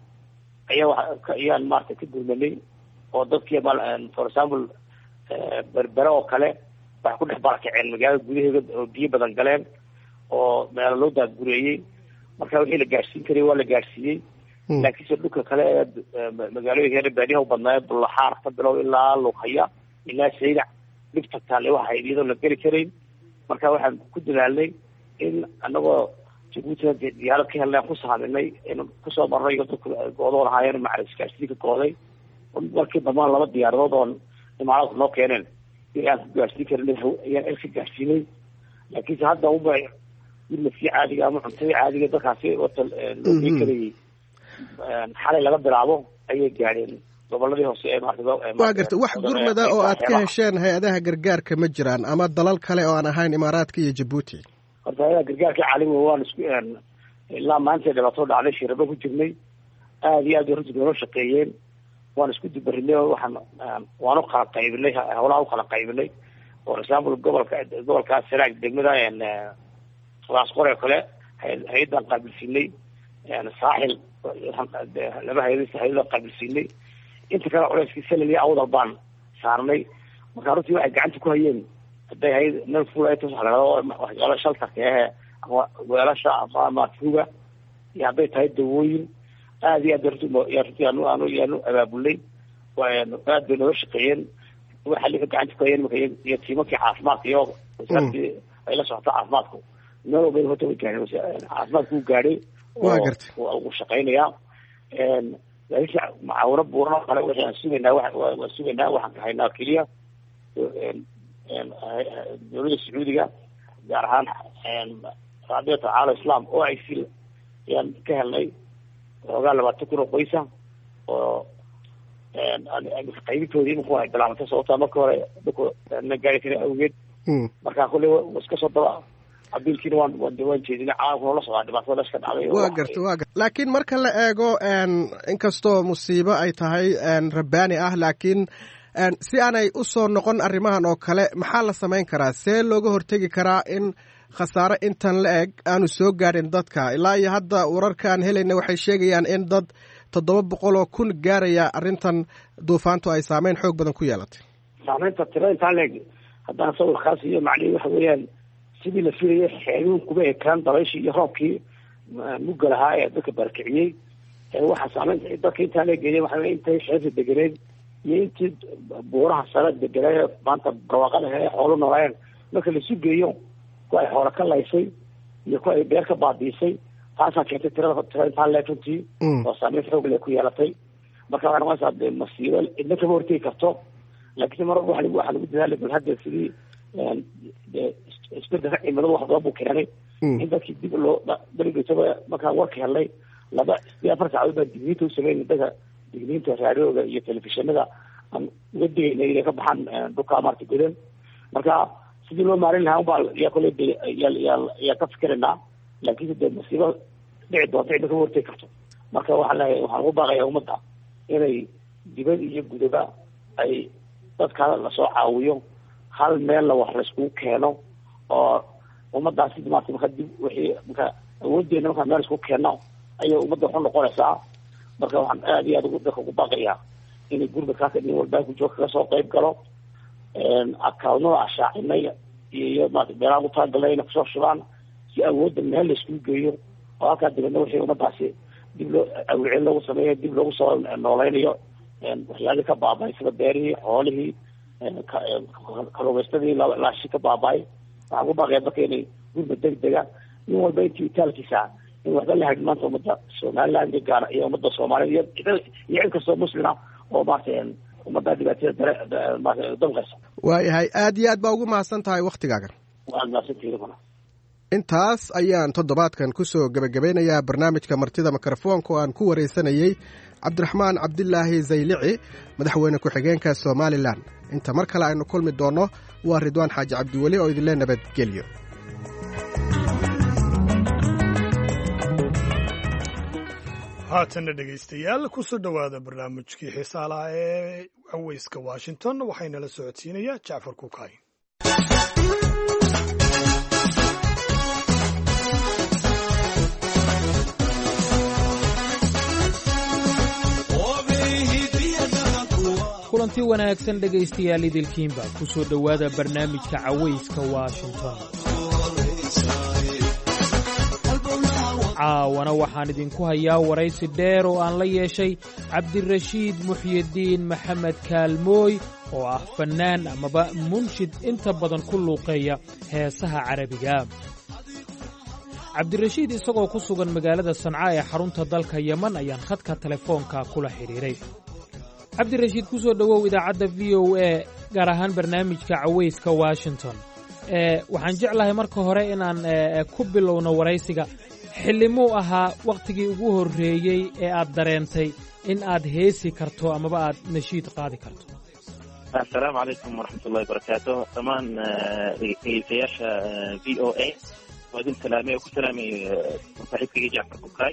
[SPEAKER 17] ayaan maarata ka gurmanay oo dadkii for example berbere oo kale waxay ku dhex barakaceen magaalada gudaheeda oo biyo badan galeen oo meelo loo daadgureeyey marka wixii la gaadhsiin karayay waa la gaadhsiiyey laakiinse dhulka kale ee magaalooyinka baadiyaha u badnaaye bullaxaar ka bilow ilaa luqhaya ilaa saydac dhibta taale waxa iyadoo la geli karayn marka waxaan ku dadaalnay in anagoo jabuutina diyaarad ka helnay aan ku saaminay in kusoo marnay dadku goodoo lahaayeen macal isgaarsiinka gooday markii dambana 2 diyaaradood oo imaaraadku noo keeneen aan ku gaarsiin karin ayaan elka gaarsiinay laakiinse hadda uba ilmafii caadiga ama cuntadii caadiga dadkaasi wata loo gei karayay xalay laga bilaabo ayay gaadheen goboladii hoose ee
[SPEAKER 16] waa garta wax gurmada oo aad ka hesheen hay-adaha gargaarka ma jiraan ama dalal kale oo aan ahayn imaaraadka iyo jabuuti
[SPEAKER 17] horta hay-adaha gargaarka caalamiga waan isku ilaa maanta dhibaato dhacday shiraba ku jirnay aada iyo aad bay runtii noo shaqeeyeen waan isku dubarinay waan u kala qaybinay howlaha u kala qaybinay for example gobolkaas sanaag degmada laasqore kale hay-adan qaabilsiinay saaxil laba hay-ada qaabilsiinay inta kale culeyskii salal iyo awdal baan saarnay marka runtii waxay gacanta ku hayeen hadday hay meel waxyaala shaltarka ahe ama weelasha ama tuuga iyo hadday tahay dawooyin aad iyo aad yaanu abaabulnay aad bay nooga shaqeeyeen waxa lika gacanta ku hayeen iyo tiimakii caafimaadka iyo wasaaradii ay la socoto caafimaadku meel walba horta way gaadheen caafimaadku uu gaadhay uu shaqeynayaa laakiin macaawino buuran oo kale waxaan sugaynaa waxaan ka haynaa keliya dowladda sacuudiga gaar ahaan raadiyada caala islam oo ay si ayaan ka helnay xoogaa 20 kun oo qoysa oo qaybintoodii iminku ay bilaabantay sababtaa marka hore dadku na gaari karin awgeed markaa kulle iska soo daba abiilkiina waan jeedinay caalamkuna la socdaa dhibaatada meesha ka dhacday
[SPEAKER 16] waa garta laakiin marka la eego inkastoo musiibo ay tahay rabbaani ah laakiin si aanay u soo noqon arrimahan oo kale maxaa la samayn karaa see looga hortegi karaa in khasaare intan la eg aanu soo gaadhin dadka ilaa iyo hadda wararka aan helayna waxay sheegayaan in dad 700 kun gaaraya arrintan duufaantu ay saameyn xoog badan ku yeelatay
[SPEAKER 17] saameynta tirada intaa leeg haddaan sawirkaas iyo macnihi waxa weeyaan sidii la filayay xeeruun kuba ekaan dabayshii iyo roobkii mugga lahaa ee dadka barakiciyey waxaa saameynta dadka intaa leegeeyay waxa intay xeerta deganeed iyo intii buuraha sare deganay maanta barwaaqada ee xoolo noolayeen marka la sugeeyo ku ay xoolo ka laysay iyo ku ay beer ka baabiisay taasaa keentay tirada intaa leeg runtii oo saameyn xoog leh ku yeelatay marka waxaa noqonaysaa masiibo cidna kama hortegi karto laakiin mar waxaa lagu dadaalay bal hadda sidii isbedelka cimilada wax badan buu keenay in dadkii dib loo daligataba markaan warka helnay 4 saacadood baa digniinta u sameynay dadka digniinta raadiyooga iyo telefishinada aan uga digayna inay ka baxaan dhulka maarta godan marka sidii loo maarin lahaa unbaa yaa kole yaa ka fikiraynaa laakiin de masiibo dhici doonta cidna kama hortegi karto marka waxaan ugu baaqayaa ummadda inay dibad iyo gudaba ay dadka lasoo caawiyo hal meelna wax laiskugu keeno oo ummadaasi maarta marka dib wixii marka awoodeena markaa meel iskugu keenno ayay ummadda waxu noqonaysaa marka waxaan aad iyo aad dadka ugu baaqayaa inay gurmadkaas nin walba ku joog kaga soo qayb galo akawnada ashaacinay iyo maarta beeraha ugu talagalnay inay kusoo shubaan si awoodda meel la iskugu geeyo oo halkaa dibadna wixii ummadaasi dib loo awicin lagu sameeyo dib loogu soo nooleynayo waxyaalihii ka baaba'ay sida beerihii xoolihii kalluumaystadii laashi ka baaba'ay waxaan ku baaqaya dadka inay gurmad degdega nin walba intii itaalkiisa in waxba la hadhin maanta ummadda somaliland iyo gaar iyo ummadda soomaaliya iyo cid kastoo muslima oo maarta ummadda dhibaatada damqaysa
[SPEAKER 16] waayahay aad iyo aad baa ugu mahadsan tahay waktigaagan
[SPEAKER 17] waad mahadsantihiin
[SPEAKER 16] intaas ayaan toddobaadkan ku soo gebagabeynayaa barnaamijka martida mikrofoonka oo aan ku waraysanayey cabdiraxmaan cabdilaahi zaylici madaxweyne ku-xigeenka somalilan inta mar kale aynu kulmi doonno waa ridwaan xaaji cabdiweli oo idinle nabadgelyo
[SPEAKER 1] haatanna dhegaystayaal ku soo dhowaada barnaamijkii xiisaalaha ee caweyska washington waxaynala socodsiinayaa jacfar kukaay
[SPEAKER 2] kulanti wanaagsan dhegaystayaal idilkiinba ku soo dhowaada barnaamijka cawayska washington caawana waxaan idinku hayaa waraysi dheer oo aan la yeeshay cabdirashiid muxyidiin maxamed kaalmooy oo ah fannaan amaba munshid inta badan ku luuqeeya heesaha carabiga cabdirashiid isagoo ku sugan magaalada sanca ee xarunta dalka yeman ayaan khadka telefoonka kula xidhiiray cabdirashiid ku soo dhowow idaacadda v o a gaar ahaan barnaamijka cawayska washington waxaan jeclahay marka hore inaan ku bilowno waraysiga xillimuu ahaa wakhtigii ugu horreeyey ee aad dareentay in aad heesi karto amaba aad nashiid qaadi karto
[SPEAKER 18] assalaamu calaykum waraxmatullahi wabarakaatu dhammaan dhegeystayaasha v o a waa idin salaamay oo ku salaamay saaxiibkayga jacfar kukaay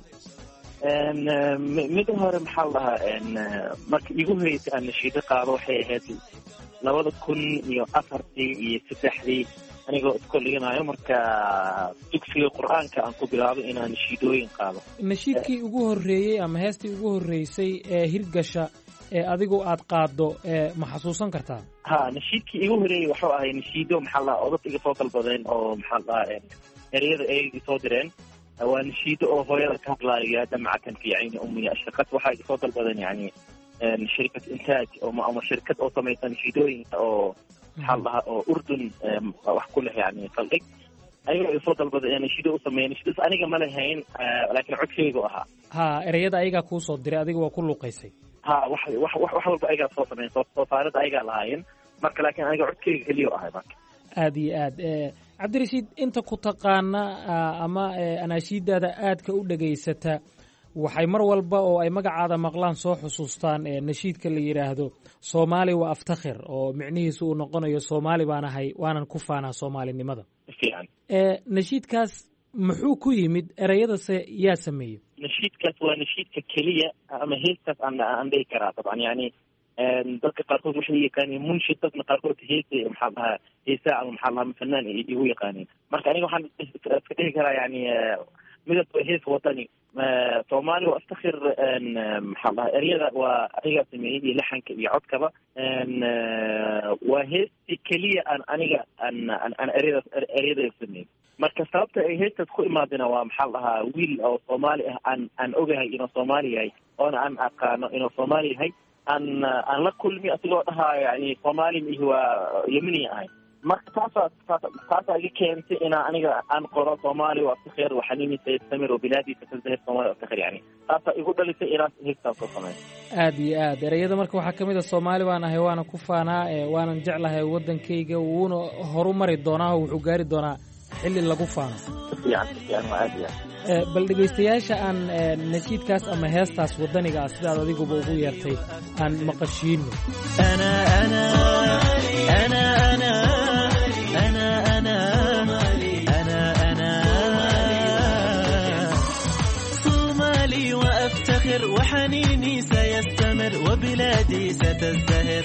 [SPEAKER 18] mid hore maxaa la dhahaa marka igu horreysay aan nashiido qaado waxay ahayd 2004 iyo 2003 anigoo iskoliganayo marka dugsiga qur-aanka aan ku bilaabo inaan nashiidooyin qaado
[SPEAKER 2] nashiidkii ugu horreeyey ama heestii ugu horreysay ee hirgasha ee adigu aad qaaddo ma xasuusan kartaa
[SPEAKER 18] ha nashiidkii igu horreeyey waxuu ahay nashiido maxaa la dhahaa odad iga soo dalbadeen oo maxaa la dhahaa ereyada ay soo direen waa nashiido oo hooyada ka hadlaayo yaa damaca kan fi cayni ummi ashfaqat waxaa soo dalbadan yani shirkad intaaj ama shirkad oo samaysan nashiidooyinka oo maxaa lahaa oo urdun wax ku leh yani saldhig ayaga soo dalbada nashiido u sameeyeen nashiidaas aniga ma lahayn laakiin codkeygu ahaa
[SPEAKER 2] ha ereyada ayagaa kuu soo diray adiga waa ku luuqaysay
[SPEAKER 18] ha wax walba ayagaa soo sameeyeen soo saarada ayagaa lahaayeen marka laakiin aniga codkeyga keliya ahay marka
[SPEAKER 2] aad iyo aad cabdirashiid inta ku taqaana ama anaashiidaada aadka u dhegaysata waxay mar walba oo ay magacaada maqlaan soo xusuustaan nashiidka la yidhaahdo soomaali waa aftakhir oo micnihiisu uu noqonayo soomaali baan ahay waanan ku faanaa soomaalinimada nashiidkaas muxuu ku yimid ereyadase yaa sameeyey
[SPEAKER 18] nashiidkaas waa nashiidka keliya ama heestaas aan dhihi karaa dabcan yani dadka qaarkood waxay yaqaaniin munshid dadna qaarkood heese maxaa lahaa heesaa ama maxaa lahaa fanaan igu yaqaaniin marka aniga waxaan iska dhihi karaa yani midabka hees wadani soomaali waa aftakhir maxaa lahaa eryada waa anigaa sameeyey iyo laxanka iyo codkaba waa heesti keliya aan aniga aan eryada sameeyey marka sababta ay heestaas ku imaadina waa maxaa lahaa wiil oo soomaali ah aan ogahay inuu soomaali yahay oona aan aqaano inuu soomaali yahay aan la kulmi asigoo dhahaa yani soomaali mihi waa yemini ahay marka taasaa iga keentay inaa aniga aan qoro soomaali waa aftakhir waxanini sayastamir wabilaadiisa tazahir soomaali aftakhir yani taasaa igu dhalisay inaan heestaan soo sameeyo
[SPEAKER 2] aad iyo aad ereyada marka waxaa ka mid a soomaali baan ahay waana ku faanaa waanan jeclahay waddankayga wuuna horu mari doonaa oo wuxuu gaari doonaa xilli lagu faano bal dhegaystayaasha aan nashiidkaas ama heestaas waddaniga ah sidaad adiguba ugu yeertay aan maqashiino
[SPEAKER 19] صومالي وأفتخر وحنيني سيستمر وبلادي ستزدهر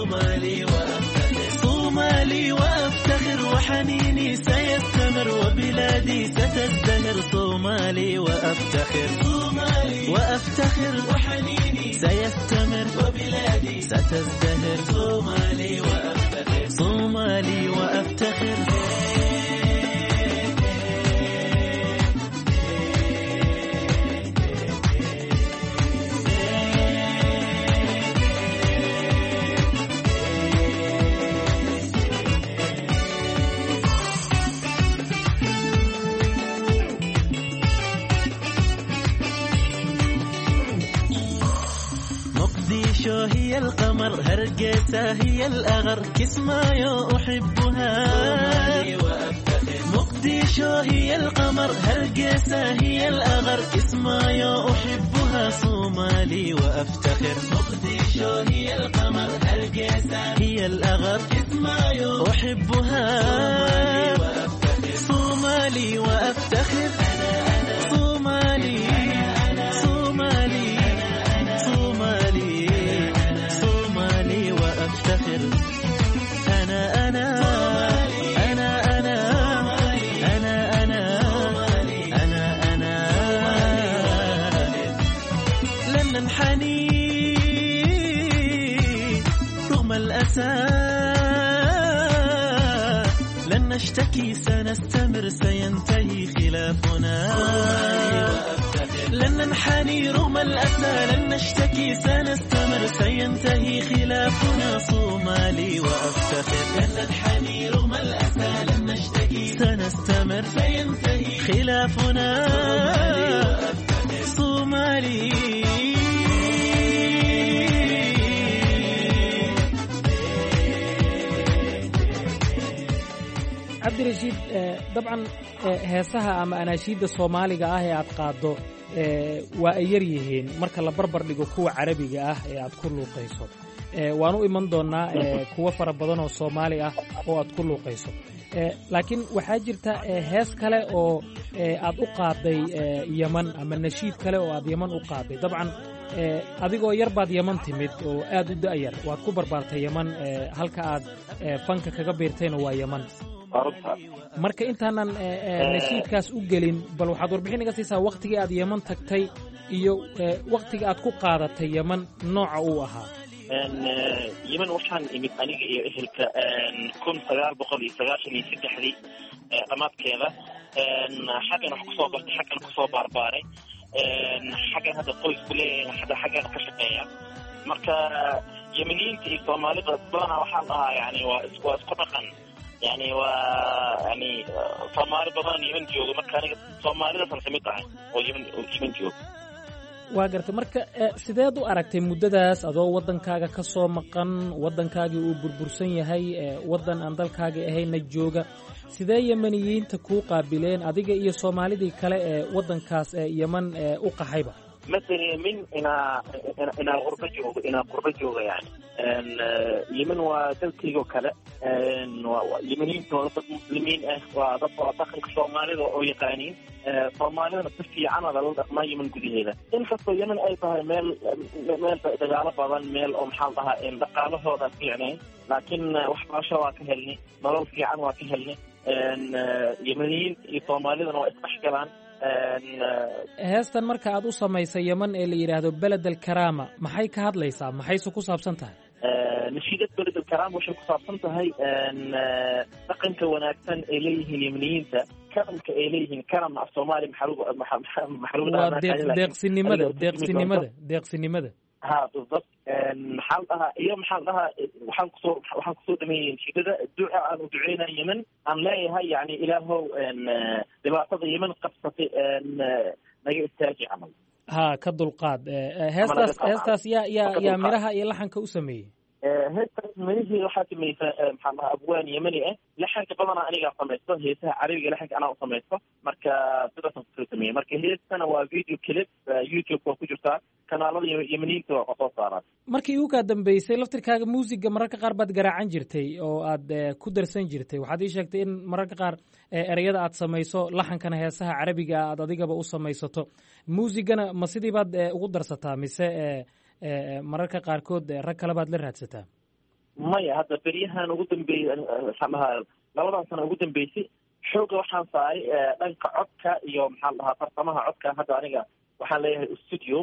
[SPEAKER 19] صومالي وأفتخر وحنيني سيستمر وبلادي ستزدهر صومالي وأفتخر وحنيني سيستمر وبلادي ستزدهر صومالي وأفتخر هي القمر هرقيسة هي الأغر كسمايو أحبها مقديشو هي القمر هرقيسة هي الأغر كسمايو أحبها صومالي وأفتخر مقديشو هي القمر هرقيسة هي الأغر كسمايو أحبها صومالي وأفتخر صومالي وأفتخر أنا لن ننحني رغم الأسى لن نشتكي سنستمر سينتهي خلافنا لن ننحني رغم الأسى لن نشتكي سنستمر سينتهي خلافنا صومالي وأفتخر لن ننحني رغم الأسى لن نشتكي سنستمر سينتهي خلافنا صومالي
[SPEAKER 2] cabdirashiid dabcan heesaha ama anaashiidda soomaaliga ah ee aad qaaddo waa ay yar yihiin marka la barbar dhigo kuwa carabiga ah ee aad ku luuqayso waan u iman doonnaa kuwo fara badan oo soomaali ah oo aad ku luuqayso laakiin waxaa jirta hees kale oo aad u qaadday yeman ama nashiid kale oo aad yeman u qaadday dabcan adigoo yar baad yeman timid oo aad u da'yar waad ku barbaartay yeman halka aad fanka kaga biirtayna waa yeman marka intaanan nashiidkaas u gelin bal waxaad warbixin iga siisaa wakhtigii aad yeman tagtay iyo wakhtiga aad ku qaadatay yeman nooca uu ahaa
[SPEAKER 18] yemen waxaan imid aniga iyo ehelka 1993 dhamaadkeeda xaggan wax kusoo bartay xaggan kusoo baarbaaray xaggan hadda qoysku leeyahay hadda xaggan ka shaqeeya marka yemeniyiinta iyo soomaalida badanaa waxaan dhahaa yani waa isku dhaqan yani waa yani soomaali badan yemen jooga marka aniga soomaalidaasaan kamid tahay oo yemen jooga
[SPEAKER 2] waa gartay marka sideed u aragtay muddadaas adoo waddankaaga ka soo maqan waddankaagii uu burbursan yahay waddan aan dalkaagii ahayna jooga sidee yemeniyiinta kuu qaabileen adiga iyo soomaalidii kale ee waddankaas yeman u qaxayba
[SPEAKER 18] مثلا من إنا غربة جوغة يعني يمن ودلتي وكلا يمنين توضب مسلمين وضبط دخل الصومالي ويقانين صومالي نتفي عنا للدق ما يمن قدي هذا إن خصو يمن أي طهر ميل دجالة بضان ميل أو محالها إن دقاله هذا يعني لكن وحباشا واكهلني نرول في عن واكهلني يمنيين صومالي وإسمح كمان
[SPEAKER 2] heestan marka aad u samaysay yeman ee la yidhaahdo beled alkaraama maxay ka hadlaysaa maxayse ku saabsan tahay
[SPEAKER 18] nashiidad beled alkaraama waxay ku saabsan tahay dhaqanka wanaagsan ay leeyihiin yemeniyiinta karamka ay leeyihiin karam af soomaali
[SPEAKER 2] waa deeqsinimada
[SPEAKER 18] ha بالضبط maxaa dhahaa iyo maxaa dhahaa waxaan kusoo dhameeyay nashidada duca aan u duceynaa yemen aan leeyahay yani ilaahow dhibaatada yemen qabsatay naga istaaji camal
[SPEAKER 2] ha ka dulqaad heestaas yaa miraha iyo laxanka u sameeyey
[SPEAKER 18] heestaas mirihii waxaa sameysay maxaa dhahaa abwaan yemeni ah laxanka badanaa anigaa samaysto heesaha carabiga laxanka anaa u samaysto marka sidaasaan kusoo sameeyey marka heestana waa video clip youtube waa ku jirtaa kanaalada yemeniyiinta waa soo saaraan
[SPEAKER 2] markii ugu kaa dambeysay laftirkaaga muusiga mararka qaar baad garaacan jirtay oo aad ku darsan jirtay waxaad ii sheegtay in mararka qaar ereyada aad samayso laxankana heesaha carabiga aad adigaba u samaysato muusigana ma sidii baad ugu darsataa mise mararka qaarkood rag kale baad la raadsataa
[SPEAKER 18] maya hadda beryahan ugu dambeeyey labadan sano ugu dambeysay xooga waxaan saaray dhanka codka iyo maxaa la dhahaa farsamaha codka hadda aniga waxaan leeyahay studio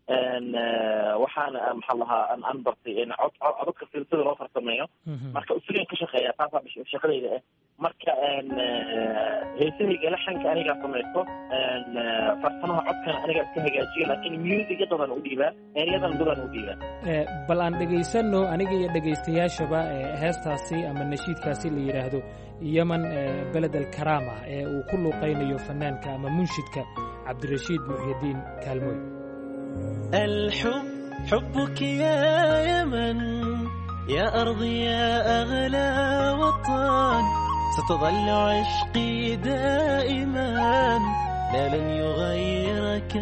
[SPEAKER 18] waxaana maxaa lahaa aan bartay codadka sida loo farsameeyo marka usuliyan ka shaqeeya taasaa shaqadayda ah marka heesahayga laxanka anigaa samaysto farsamaha codkana anigaa iska hagaajiyo laakiin musiga dadan u dhiibaa eryadan dadan u dhiibaa
[SPEAKER 2] bal aan dhegaysano aniga iyo dhegaystayaashaba heestaasi ama nashiidkaasi la yidhaahdo yeman beled alkaraama ee uu ku luuqaynayo fanaanka ama munshidka cabdirashiid muxyidiin kaalmooy
[SPEAKER 19] الحب حبك يا يمن يا أرضي يا أغلى وطن ستظل عشقي دائما لا لن يغيرك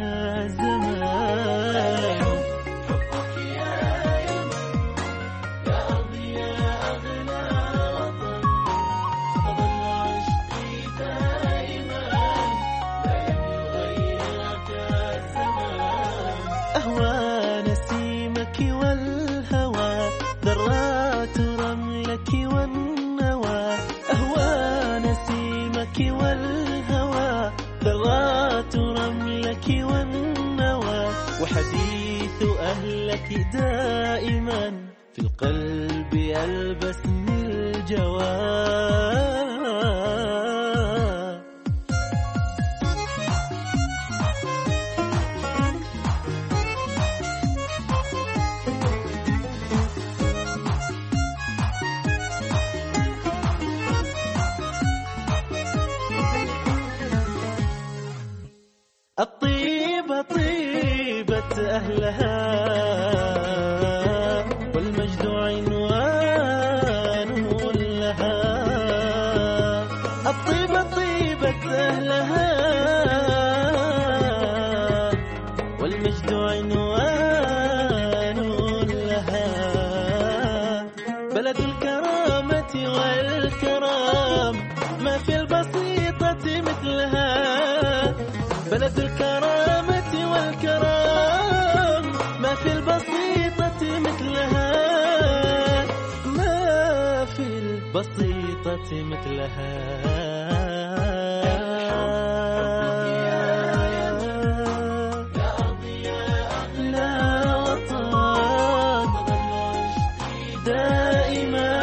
[SPEAKER 19] الزمان حبك يا يمن يا أرضي يا أغلى وطن ستظل عشقي دائما لا لن يغيرك الزمان أهوى نسيمك والهوى ذرات رملك والنوى أهوى نسيمك والهوى ذرات رملك والنوى وحديث أهلك دائما في القلب يلبسني الجواب الطيبة طيبة أهلها والمجد عنوان لها الطيبة طيبة أهلها والمجد عنوان لها بلد الكرامة والكرام ما في البسيطة مثلها بلد الكرامة والكرام ما في البسيطة مثلها ما في البسيطة مثلها يا أرضي يا أغلى وطن دائما.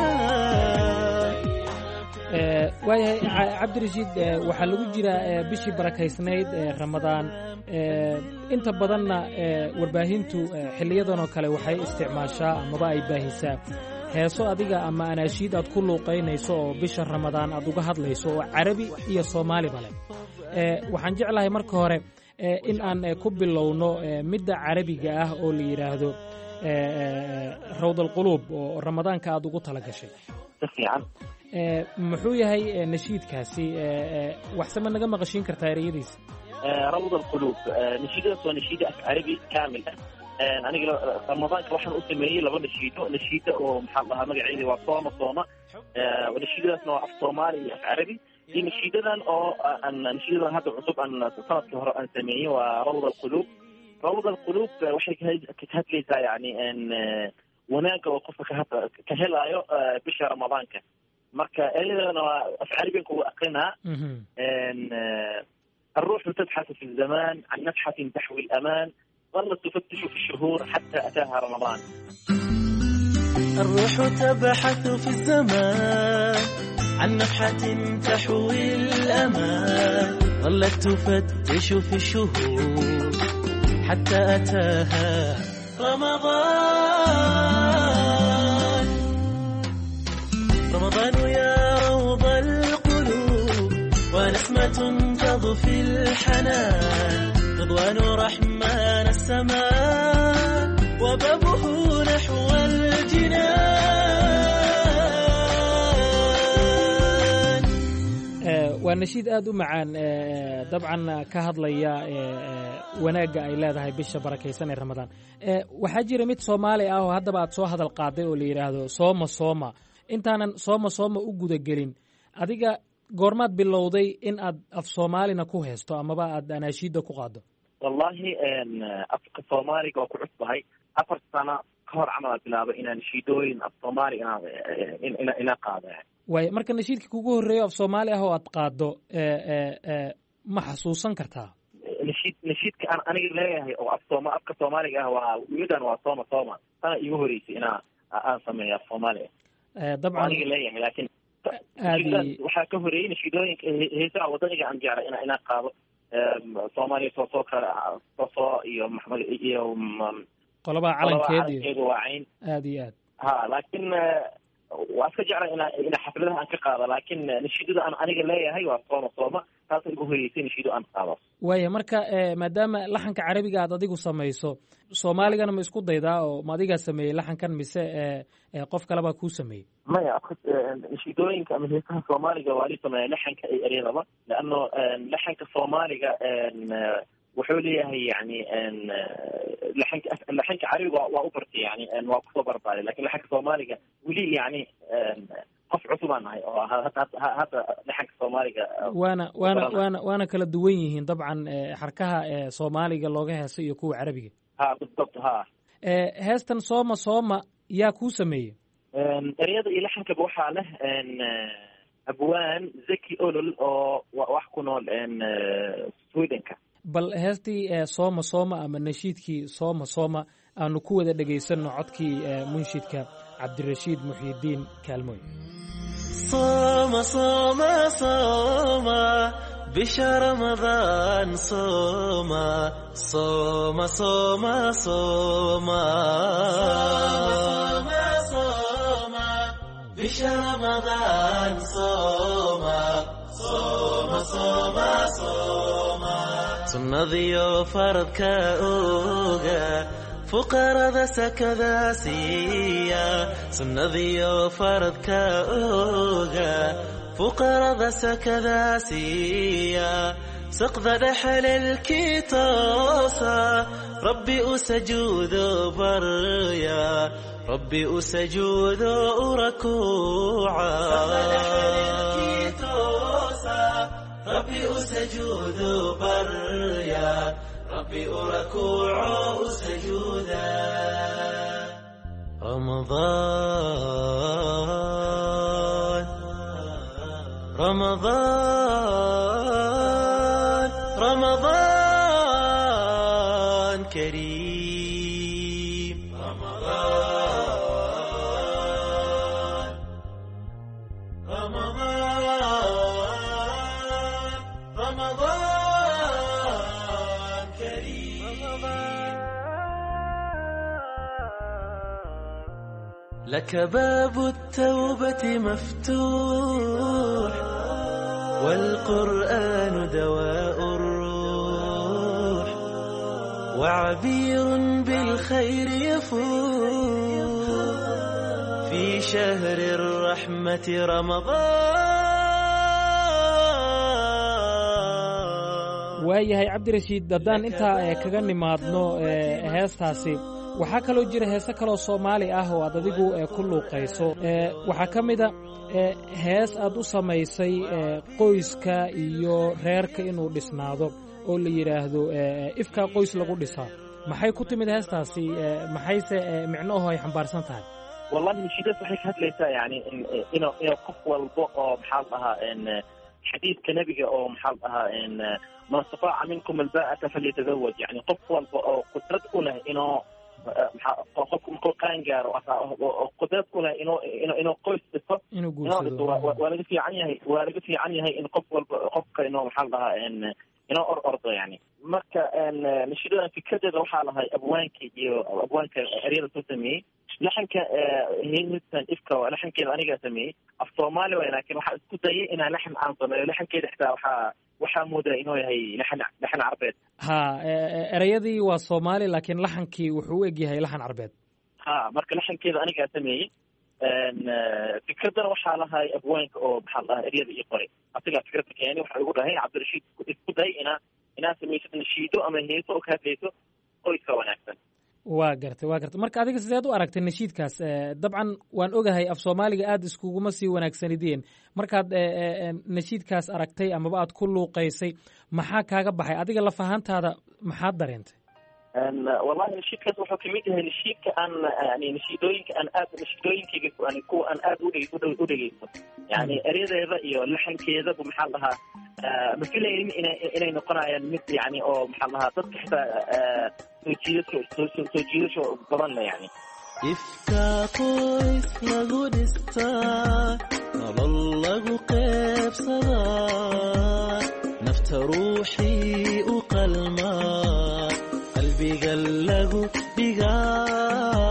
[SPEAKER 2] waayahay cabdirashiid, waxaa lagu jiraa bishii barakaysnayd ee ramadaan. inta badanna warbaahintu xiliyadan oo kale waxay isticmaashaa amaba ay baahisaa heeso adiga ama anaashiid aad ku luuqaynayso oo bisha ramadaan aad uga hadlayso oo carabi iyo soomaaliba leh. waxaan jeclahay marka hore in aan ku bilowno midda carabiga ah oo la yidhaahdo rawdalquluub oo ramadaanka aad ugu tala gashay. muxuu yahay nashiidkaasi? waxsema naga maqashiin kartaa ereyadiisa?
[SPEAKER 18] روض القلوب نشيدة ونشيدة عربي كامل. أنا رمضان كواحد أسميه لبنا نشيدة ومحلها مقعيني وصومة صومة ونشيدة اسمه الصومالي عربي. دي نشيدة أن نشيدة هذا عصب أن صارت كهراء أنسميه وروض القلوب. روض القلوب وحي كتهت لي يعني أن هناك وقفة كهلا بشهر رمضان كه مركا أنا عربي وأقنها أن الروح تبحث في الزمان عن نفحة تحوي الأمان، ظلت تفتش في الشهور حتى أتاها رمضان.
[SPEAKER 19] الروح تبحث في الزمان عن نفحة تحوي الأمان، ظلت تفتش في الشهور حتى أتاها رمضان. رمضان يا روض القلوب ونسمة تضفي الحنان، رضوان رحمن السماء وبابه نحو الجنان.
[SPEAKER 2] ونشيد آد معان طبعا كهضليا wanaaga ay leedahay bisha barakaysan ee ramadaan. waxaa jira mid soomaali ah oo haddaba aad soo hadal qaaday oo la yidhaahdo sooma. intaanan sooma u gudagelin, adiga goormaad bilowday in aad af soomaalina ku haysto amaba aad anaashiidda ku qaado?
[SPEAKER 18] wallahi afka soomaaliga waa ku cusbahay 4 sano ka hor camal aan bilaabay inaan nashiidooyin af soomaali ina qaado.
[SPEAKER 2] waay, marka nashiidka kugu horreeyo af soomaali ah oo aad qaado ma xasuusan kartaa?
[SPEAKER 18] nashiidka aan aniga leeyahay oo afka soomaaliga ah waa wiidan waa sooma sana igu horeysay aan sameeyo af soomaaliga.
[SPEAKER 2] dabcan
[SPEAKER 18] aniga leeyahay laakiin waxaa ka horeeyey nashiidooyinka heesaha wadaniga aan jeclay inaan qaado soomaaliya soo iyo maxmed iyo
[SPEAKER 2] qolaba calankeedu
[SPEAKER 18] waa cayn
[SPEAKER 2] aad iyo aad.
[SPEAKER 18] ha laakiin waa iska jeclay ina xafladaha aan ka qaado, laakiin nashiidada aan aniga leeyahay waa sooma taas igu horeysay nashiido aan qaado.
[SPEAKER 2] waaya, marka maadaama laxanka carabiga aad adigu samayso, soomaaligana ma isku daydaa oo ma adigaa sameeyey laxankan mise qof kalebaa kuu sameeyey?
[SPEAKER 18] maya, nashiidooyinka ama heesaha soomaaliga waa li sameeya laxanka ay eryadaba, leanno laxanka soomaaliga wuxuu leeyahay yani laxanka carabiga waa u bartay yani waa kusoo barbaaray, lakin laxanka soomaaliga weli yani qof cusub aan nahay oo hadda laxanka soomaaliga
[SPEAKER 2] waana kala duwan yihiin dabcan xarkaha soomaaliga looga heeso iyo kuwa carabiga.
[SPEAKER 18] ha بالضبط. ha
[SPEAKER 2] heestan sooma yaa kuu sameeyey?
[SPEAKER 18] eryada iyo laxankaba waxaa leh abwaan zaki olol oo wax ku nool swedenka.
[SPEAKER 2] bal heestii sooma ama nashiidkii sooma aanu ku wada dhegaysanno codkii munshidka cabdirashiid muxyidiin kaalmooy.
[SPEAKER 19] صوم صوم صوم بشهر رمضان صوم صوم صوم صوم صوم بشهر رمضان صوم صوم صوم صوم سنذيو فرد كأوغا فقرة سكذا سيا سنذيو فرد كأوغا فقرة سكذا سيا سقذ دحل الكيتوسا ربي أسجود بريا ربي أسجود ركوعا ربي أسجود بريا ربي أركوع سجودا. رمضان رمضان رمضان كريم رمضان لك باب التوبة مفتوح والقرآن دواء الروح وعبير بالخير يفوح في شهر الرحمة رمضان.
[SPEAKER 2] waayahay cabdirashiid haddaan intaa kaga nimaadno heestaasi waxaa kaloo jira heese kaloo soomaali ah oo aad adigu ku luuqayso waxaa ka mida hees aad u samaysay qoyska iyo reerka inuu dhisnaado oo la yidhaahdo ifkaa qoys lagu dhisaa maxay ku timid heestaasi maxayse micnoho ay xambaarsan tahay
[SPEAKER 18] wallahi nashiidaas waxay ka hadlaysaa yani inuu qof walba oo maxaa dhahaa xadiidka nebiga oo maxaa dhahaa man istafaaca minkum alba'ata falyatazawaj yani qof walba oo qudrad u leh inuu qofku markuu qaan gaaro oo qudrad u leh inuu qoys dhiso waa laga fiican yahay in qof walba qofka inuu maxaa dhahaa inuu ordo yani marka nashiidadan fikradeeda waxaa lahay abwaanka eryada soo sameeyey laxanka heystan ifka laxankeeda anigaa sameeyey af soomaali waay laakiin waxaa isku dayay inaan laxan aan sameeyo laxankeeda xitaa waxaa moodaa inuu yahay laxan carbeed
[SPEAKER 2] ha ereyadii waa soomaali laakiin laxankii wuxuu u eg yahay laxan carbeed
[SPEAKER 18] ha marka laxankeeda anigaa sameeyey fikradana waxaa lahay abwaanka oo maxaa dhahaa eryada ii qoray asigaa fikradda keeni waxaa igu dhahay cabdirashiid isku day inaa samaysid nashiido ama heeso oo ka hadlayso qoyska wanaagsan
[SPEAKER 2] waa gartay marka adiga sideed u aragtay nashiidkaas dabcan waan ogahay af soomaaliga aad iskuguma sii wanaagsanideen markaad nashiidkaas aragtay amaba aad ku luuqaysay maxaa kaaga baxay adiga laf ahaantaada maxaad dareentay
[SPEAKER 18] wallahi nashiidkaas wuxuu kamid yahay nashiidka aan yani nashiidooyinkayga kuwa aan aad u dhegeysto yani eryadeeda iyo laxankeedaba maxaa dhahaa ma filaynin inay noqonayaan mid yani oo maxaa dhahaa dadka xitaa soo jiidasho badan le yani
[SPEAKER 19] ifkaa qoys lagu dhistaa nolol lagu qeybsadaa nafta ruuxii u qalmaa qalbiga lagu dhigaa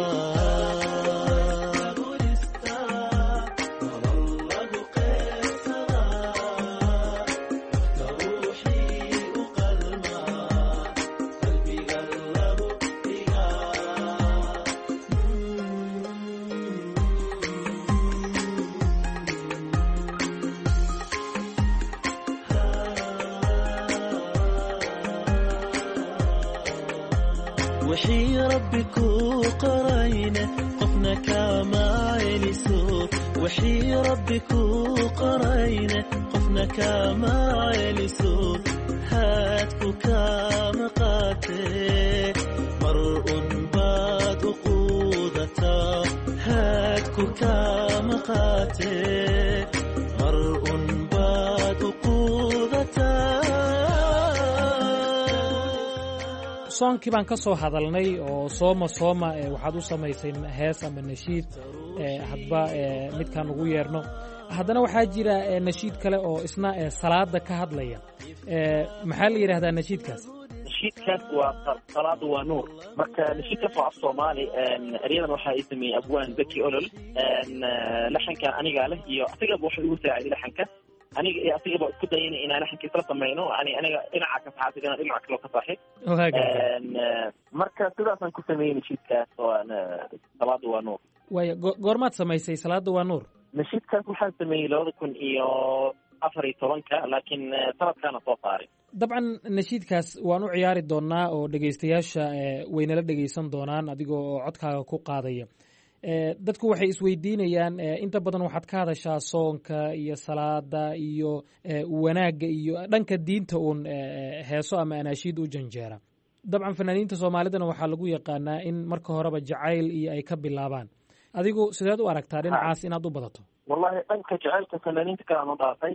[SPEAKER 19] wixii rabbi kuu qorayna qofna kama celiso wixii rabbi kuu qorayna qofna kama celiso haadku kama qaatee mar un baad u quudataa haadku kama qaatee mar un baad u quudataa.
[SPEAKER 2] soonkii baan ka soo hadalnay oo sooma waxaad u samaysay hees ama nashiid hadba midkaan ugu yeerno haddana waxaa jira nashiid kale oo isna salaada ka hadlaya maxaa la yidhahdaa nashiidkaas
[SPEAKER 18] nashiidkaas waa salaadu waa nuur marka nashiidkaas waa af soomaali eryadan waxaa ii sameeyey abwaan beki olol laxankan anigaa leh iyo asigaba waxa igu saaciday laxanka aniga iyo asigaba isku dayayna inaan laxankiisa la samayno aniga dhinaca ka saxa asigana dhinaca kaloo ka saaxib marka sidaasaan ku sameeyey nashiidkaas oo salaadu waa nuur
[SPEAKER 2] waaya goormaad samaysay salaada waa nuur
[SPEAKER 18] nashiidkaas waxaan sameeyey 2014 laakiin sanadkaana soo saaray
[SPEAKER 2] dabcan nashiidkaas waan u ciyaari doonaa oo dhegaystayaasha waynala dhegaysan doonaan adigoo oo codkaaga ku qaadaya dadku waxay isweydiinayaan inta badan waxaad ka hadashaa soonka iyo salaada iyo wanaagga iyo dhanka diinta uun heeso ama anaashiid u janjeera dabcan fanaaniinta soomaalidana waxaa lagu yaqaanaa in marka horeba jacayl iyo ay ka bilaabaan adigu sideed u aragtaa dhinacaas inaad u badato
[SPEAKER 18] wallahi dhanka jacaylka fanaaniinta kale aan u dhaafay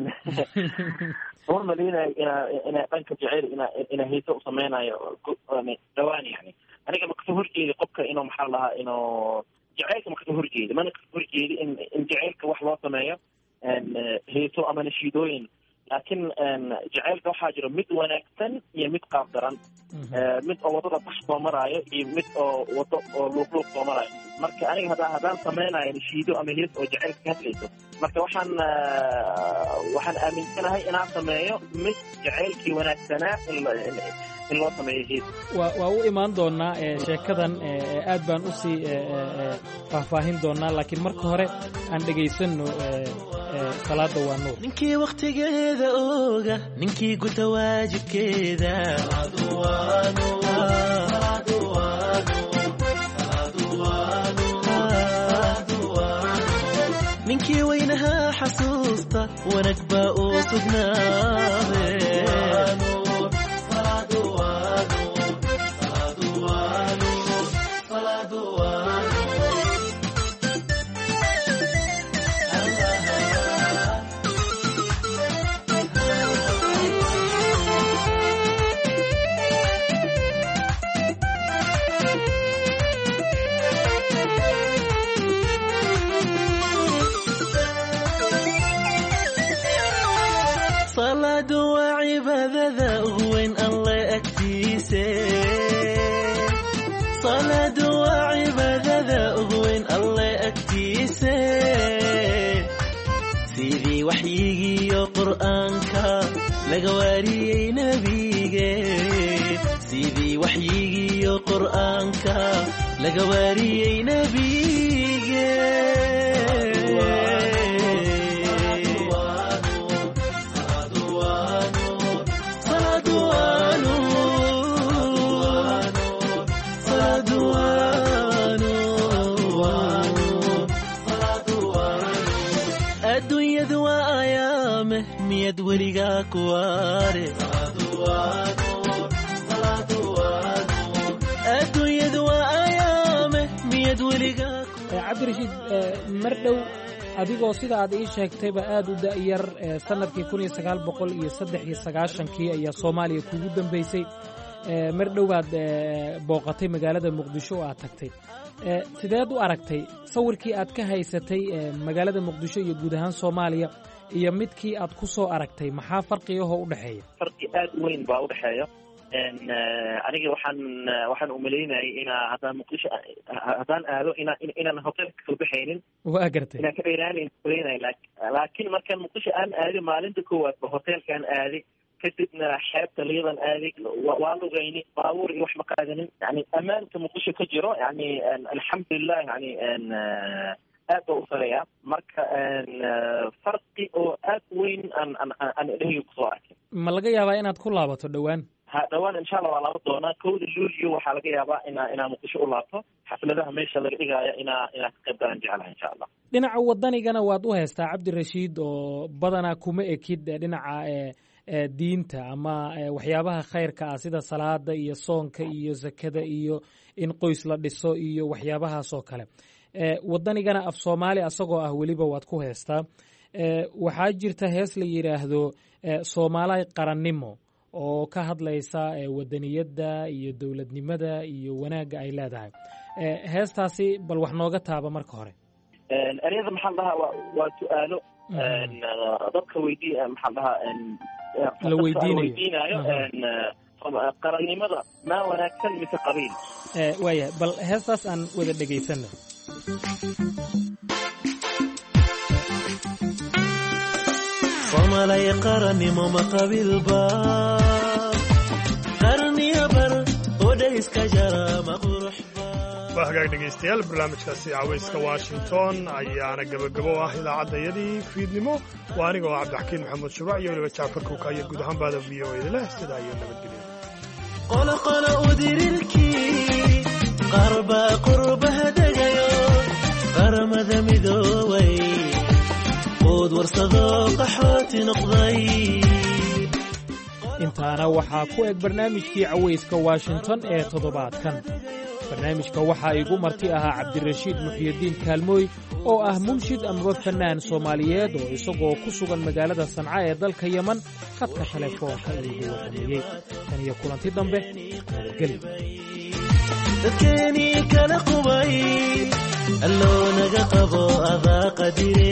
[SPEAKER 18] uma maleynayo inaa dhanka jacayl inaa heeso u sameynayo dhawaan yani aniga ma kasoo horjeedi qofka inuu maxaa lahaa inuu jacaylka ma kasoo horjeedi mana kasoo horjeedi in jacaylka wax loo sameeyo heeso ama nashiidooyin laakiin jacaylka waxaa jiro mid wanaagsan iyo mid qaab daran, mid oo wadada bax soo maraayo iyo mid oo wado oo luuqluuq soo maraayo. marka aniga haddaan samaynayo nashiido ama hees oo jacaylka ka hadlayso, marka waxaan aaminsanahay inaan sameeyo mid jacaylkii wanaagsanaa in loo sameeyo hees.
[SPEAKER 2] waa u imaan doonaa sheekadan aad baan usii faahfaahin doonaa, laakiin marka hore aan dhegaysano salaada waa nuur.
[SPEAKER 19] ninkii wakhtigeeda ooga, ninkii guta waajibkeeda, ninkii weynaha xasuusta wanag baa uu sugnaaday. salaadu waa cibaadada ugu weyn alle agtiise, salaadu waa cibaadada ugu weyn alle agtiise, sidii waxyigiiyo qur'aanka laga waariyey nebige, sidii waxyigiiyo qur'aanka laga waariyey nebige. adduunyadu waa ayaame miyad weligaa ku waare, adduunyadu waa ayaame miyad weligaa ku
[SPEAKER 2] cabdirashiid mar dhow adigoo sida aad ii sheegtayba aad u da'yar sanadkii 1993 ayaa Soomaaliya kuugu dambeysay. mar dhowaad booqatay magaalada Muqdisho oo aad tagtay. sideed u aragtay sawirkii aad ka haysatay magaalada Muqdisho iyo guud ahaan Soomaaliya iyo midkii aad ku soo aragtay, maxaa farqiyaho u dhaxeeya?
[SPEAKER 18] farqi aad weyn baa u dhaxeeya. aniga waxaan u maleynayay haddaan Muqdisho haddaan aado inaan hotelka soo baxaynin.
[SPEAKER 2] waa gartay
[SPEAKER 18] inaan ka dheeraanayn maleynayay, laakiin markaan Muqdisho aan aaday maalinta koowaad ba hotelkaan aaday, kadibna xeebta liidan aaday, waa lugayni baabuur iyo wax ma qaadanin. yani ammaanka Muqdisho ka jiro yani alxamdulilah yani aad baa u sareeya. marka farqi oo aad weyn aan dhehyo kusoo arkay.
[SPEAKER 2] ma laga yaabaa inaad ku laabato dhowaan?
[SPEAKER 18] dhawaan insha allah waa laaba doonaa. 1 Luulyo waxaa laga yaabaa inaa Muqdisho u laabto. xafladaha meesha laga dhigaayo inaa ka qayb galaan jeclaha insha allah.
[SPEAKER 2] dhinaca wadanigana waad u haystaa cabdirashiid, oo badanaa kuma ekid dhinaca diinta ama waxyaabaha khayrka ah sida salaada iyo soonka iyo zakada iyo in qoys la dhiso iyo waxyaabahaas oo kale. wadanigana af Soomaali asagoo ah weliba waad ku haystaa. waxaa jirta hees la yidhaahdo Soomaali qarannimo oo ka hadlaysa wadaniyadda iyo dowladnimada iyo wanaagga ay leedahay. heestaasi bal wax nooga taaba marka hore.
[SPEAKER 18] ereyada maxaa dhahaa waa su'aalo dadka weydiiya maxaa dhahaa
[SPEAKER 2] la weydiinayo
[SPEAKER 18] qarannimada maa wanaagsan mise qabiil.
[SPEAKER 2] waaya bal heestaas aan wada dhegaysano.
[SPEAKER 19] Soomaali qarannimo ma qabiilba, qarniyo bar oo dhayska jara ma qurux.
[SPEAKER 1] waa hagaag dhegaystayaal, barnaamijkaasi cawayska Washington ayaana gabagabo ah idaacaddayadii fiidnimo. waa aniga oo cabdixakiin maxamed shuruuc iyo weliba Jacfar Kuuka iyo guud ahaan baada VOA leh sidaa iyo nabadgelyo.
[SPEAKER 19] qolo u dirirkii qarba qurbaha degayo, qaramada midoobay ood warsado qaxooti noqday.
[SPEAKER 2] intaana waxaa ku eg barnaamijkii cawayska Washington ee toddobaadkan. barnaamijka waxaa igu marti ahaa cabdirashiid muxyidiin kaalmooy oo ah munshid amaba fannaan Soomaaliyeed oo isagoo ku sugan magaalada Sanca ee dalka Yemen khadka telefoonka iigu wadamayey. tan iyo kulanti dambe nabadgelyo.
[SPEAKER 19] dadkeeni kala qubay alloo naga qabo adaa qadire.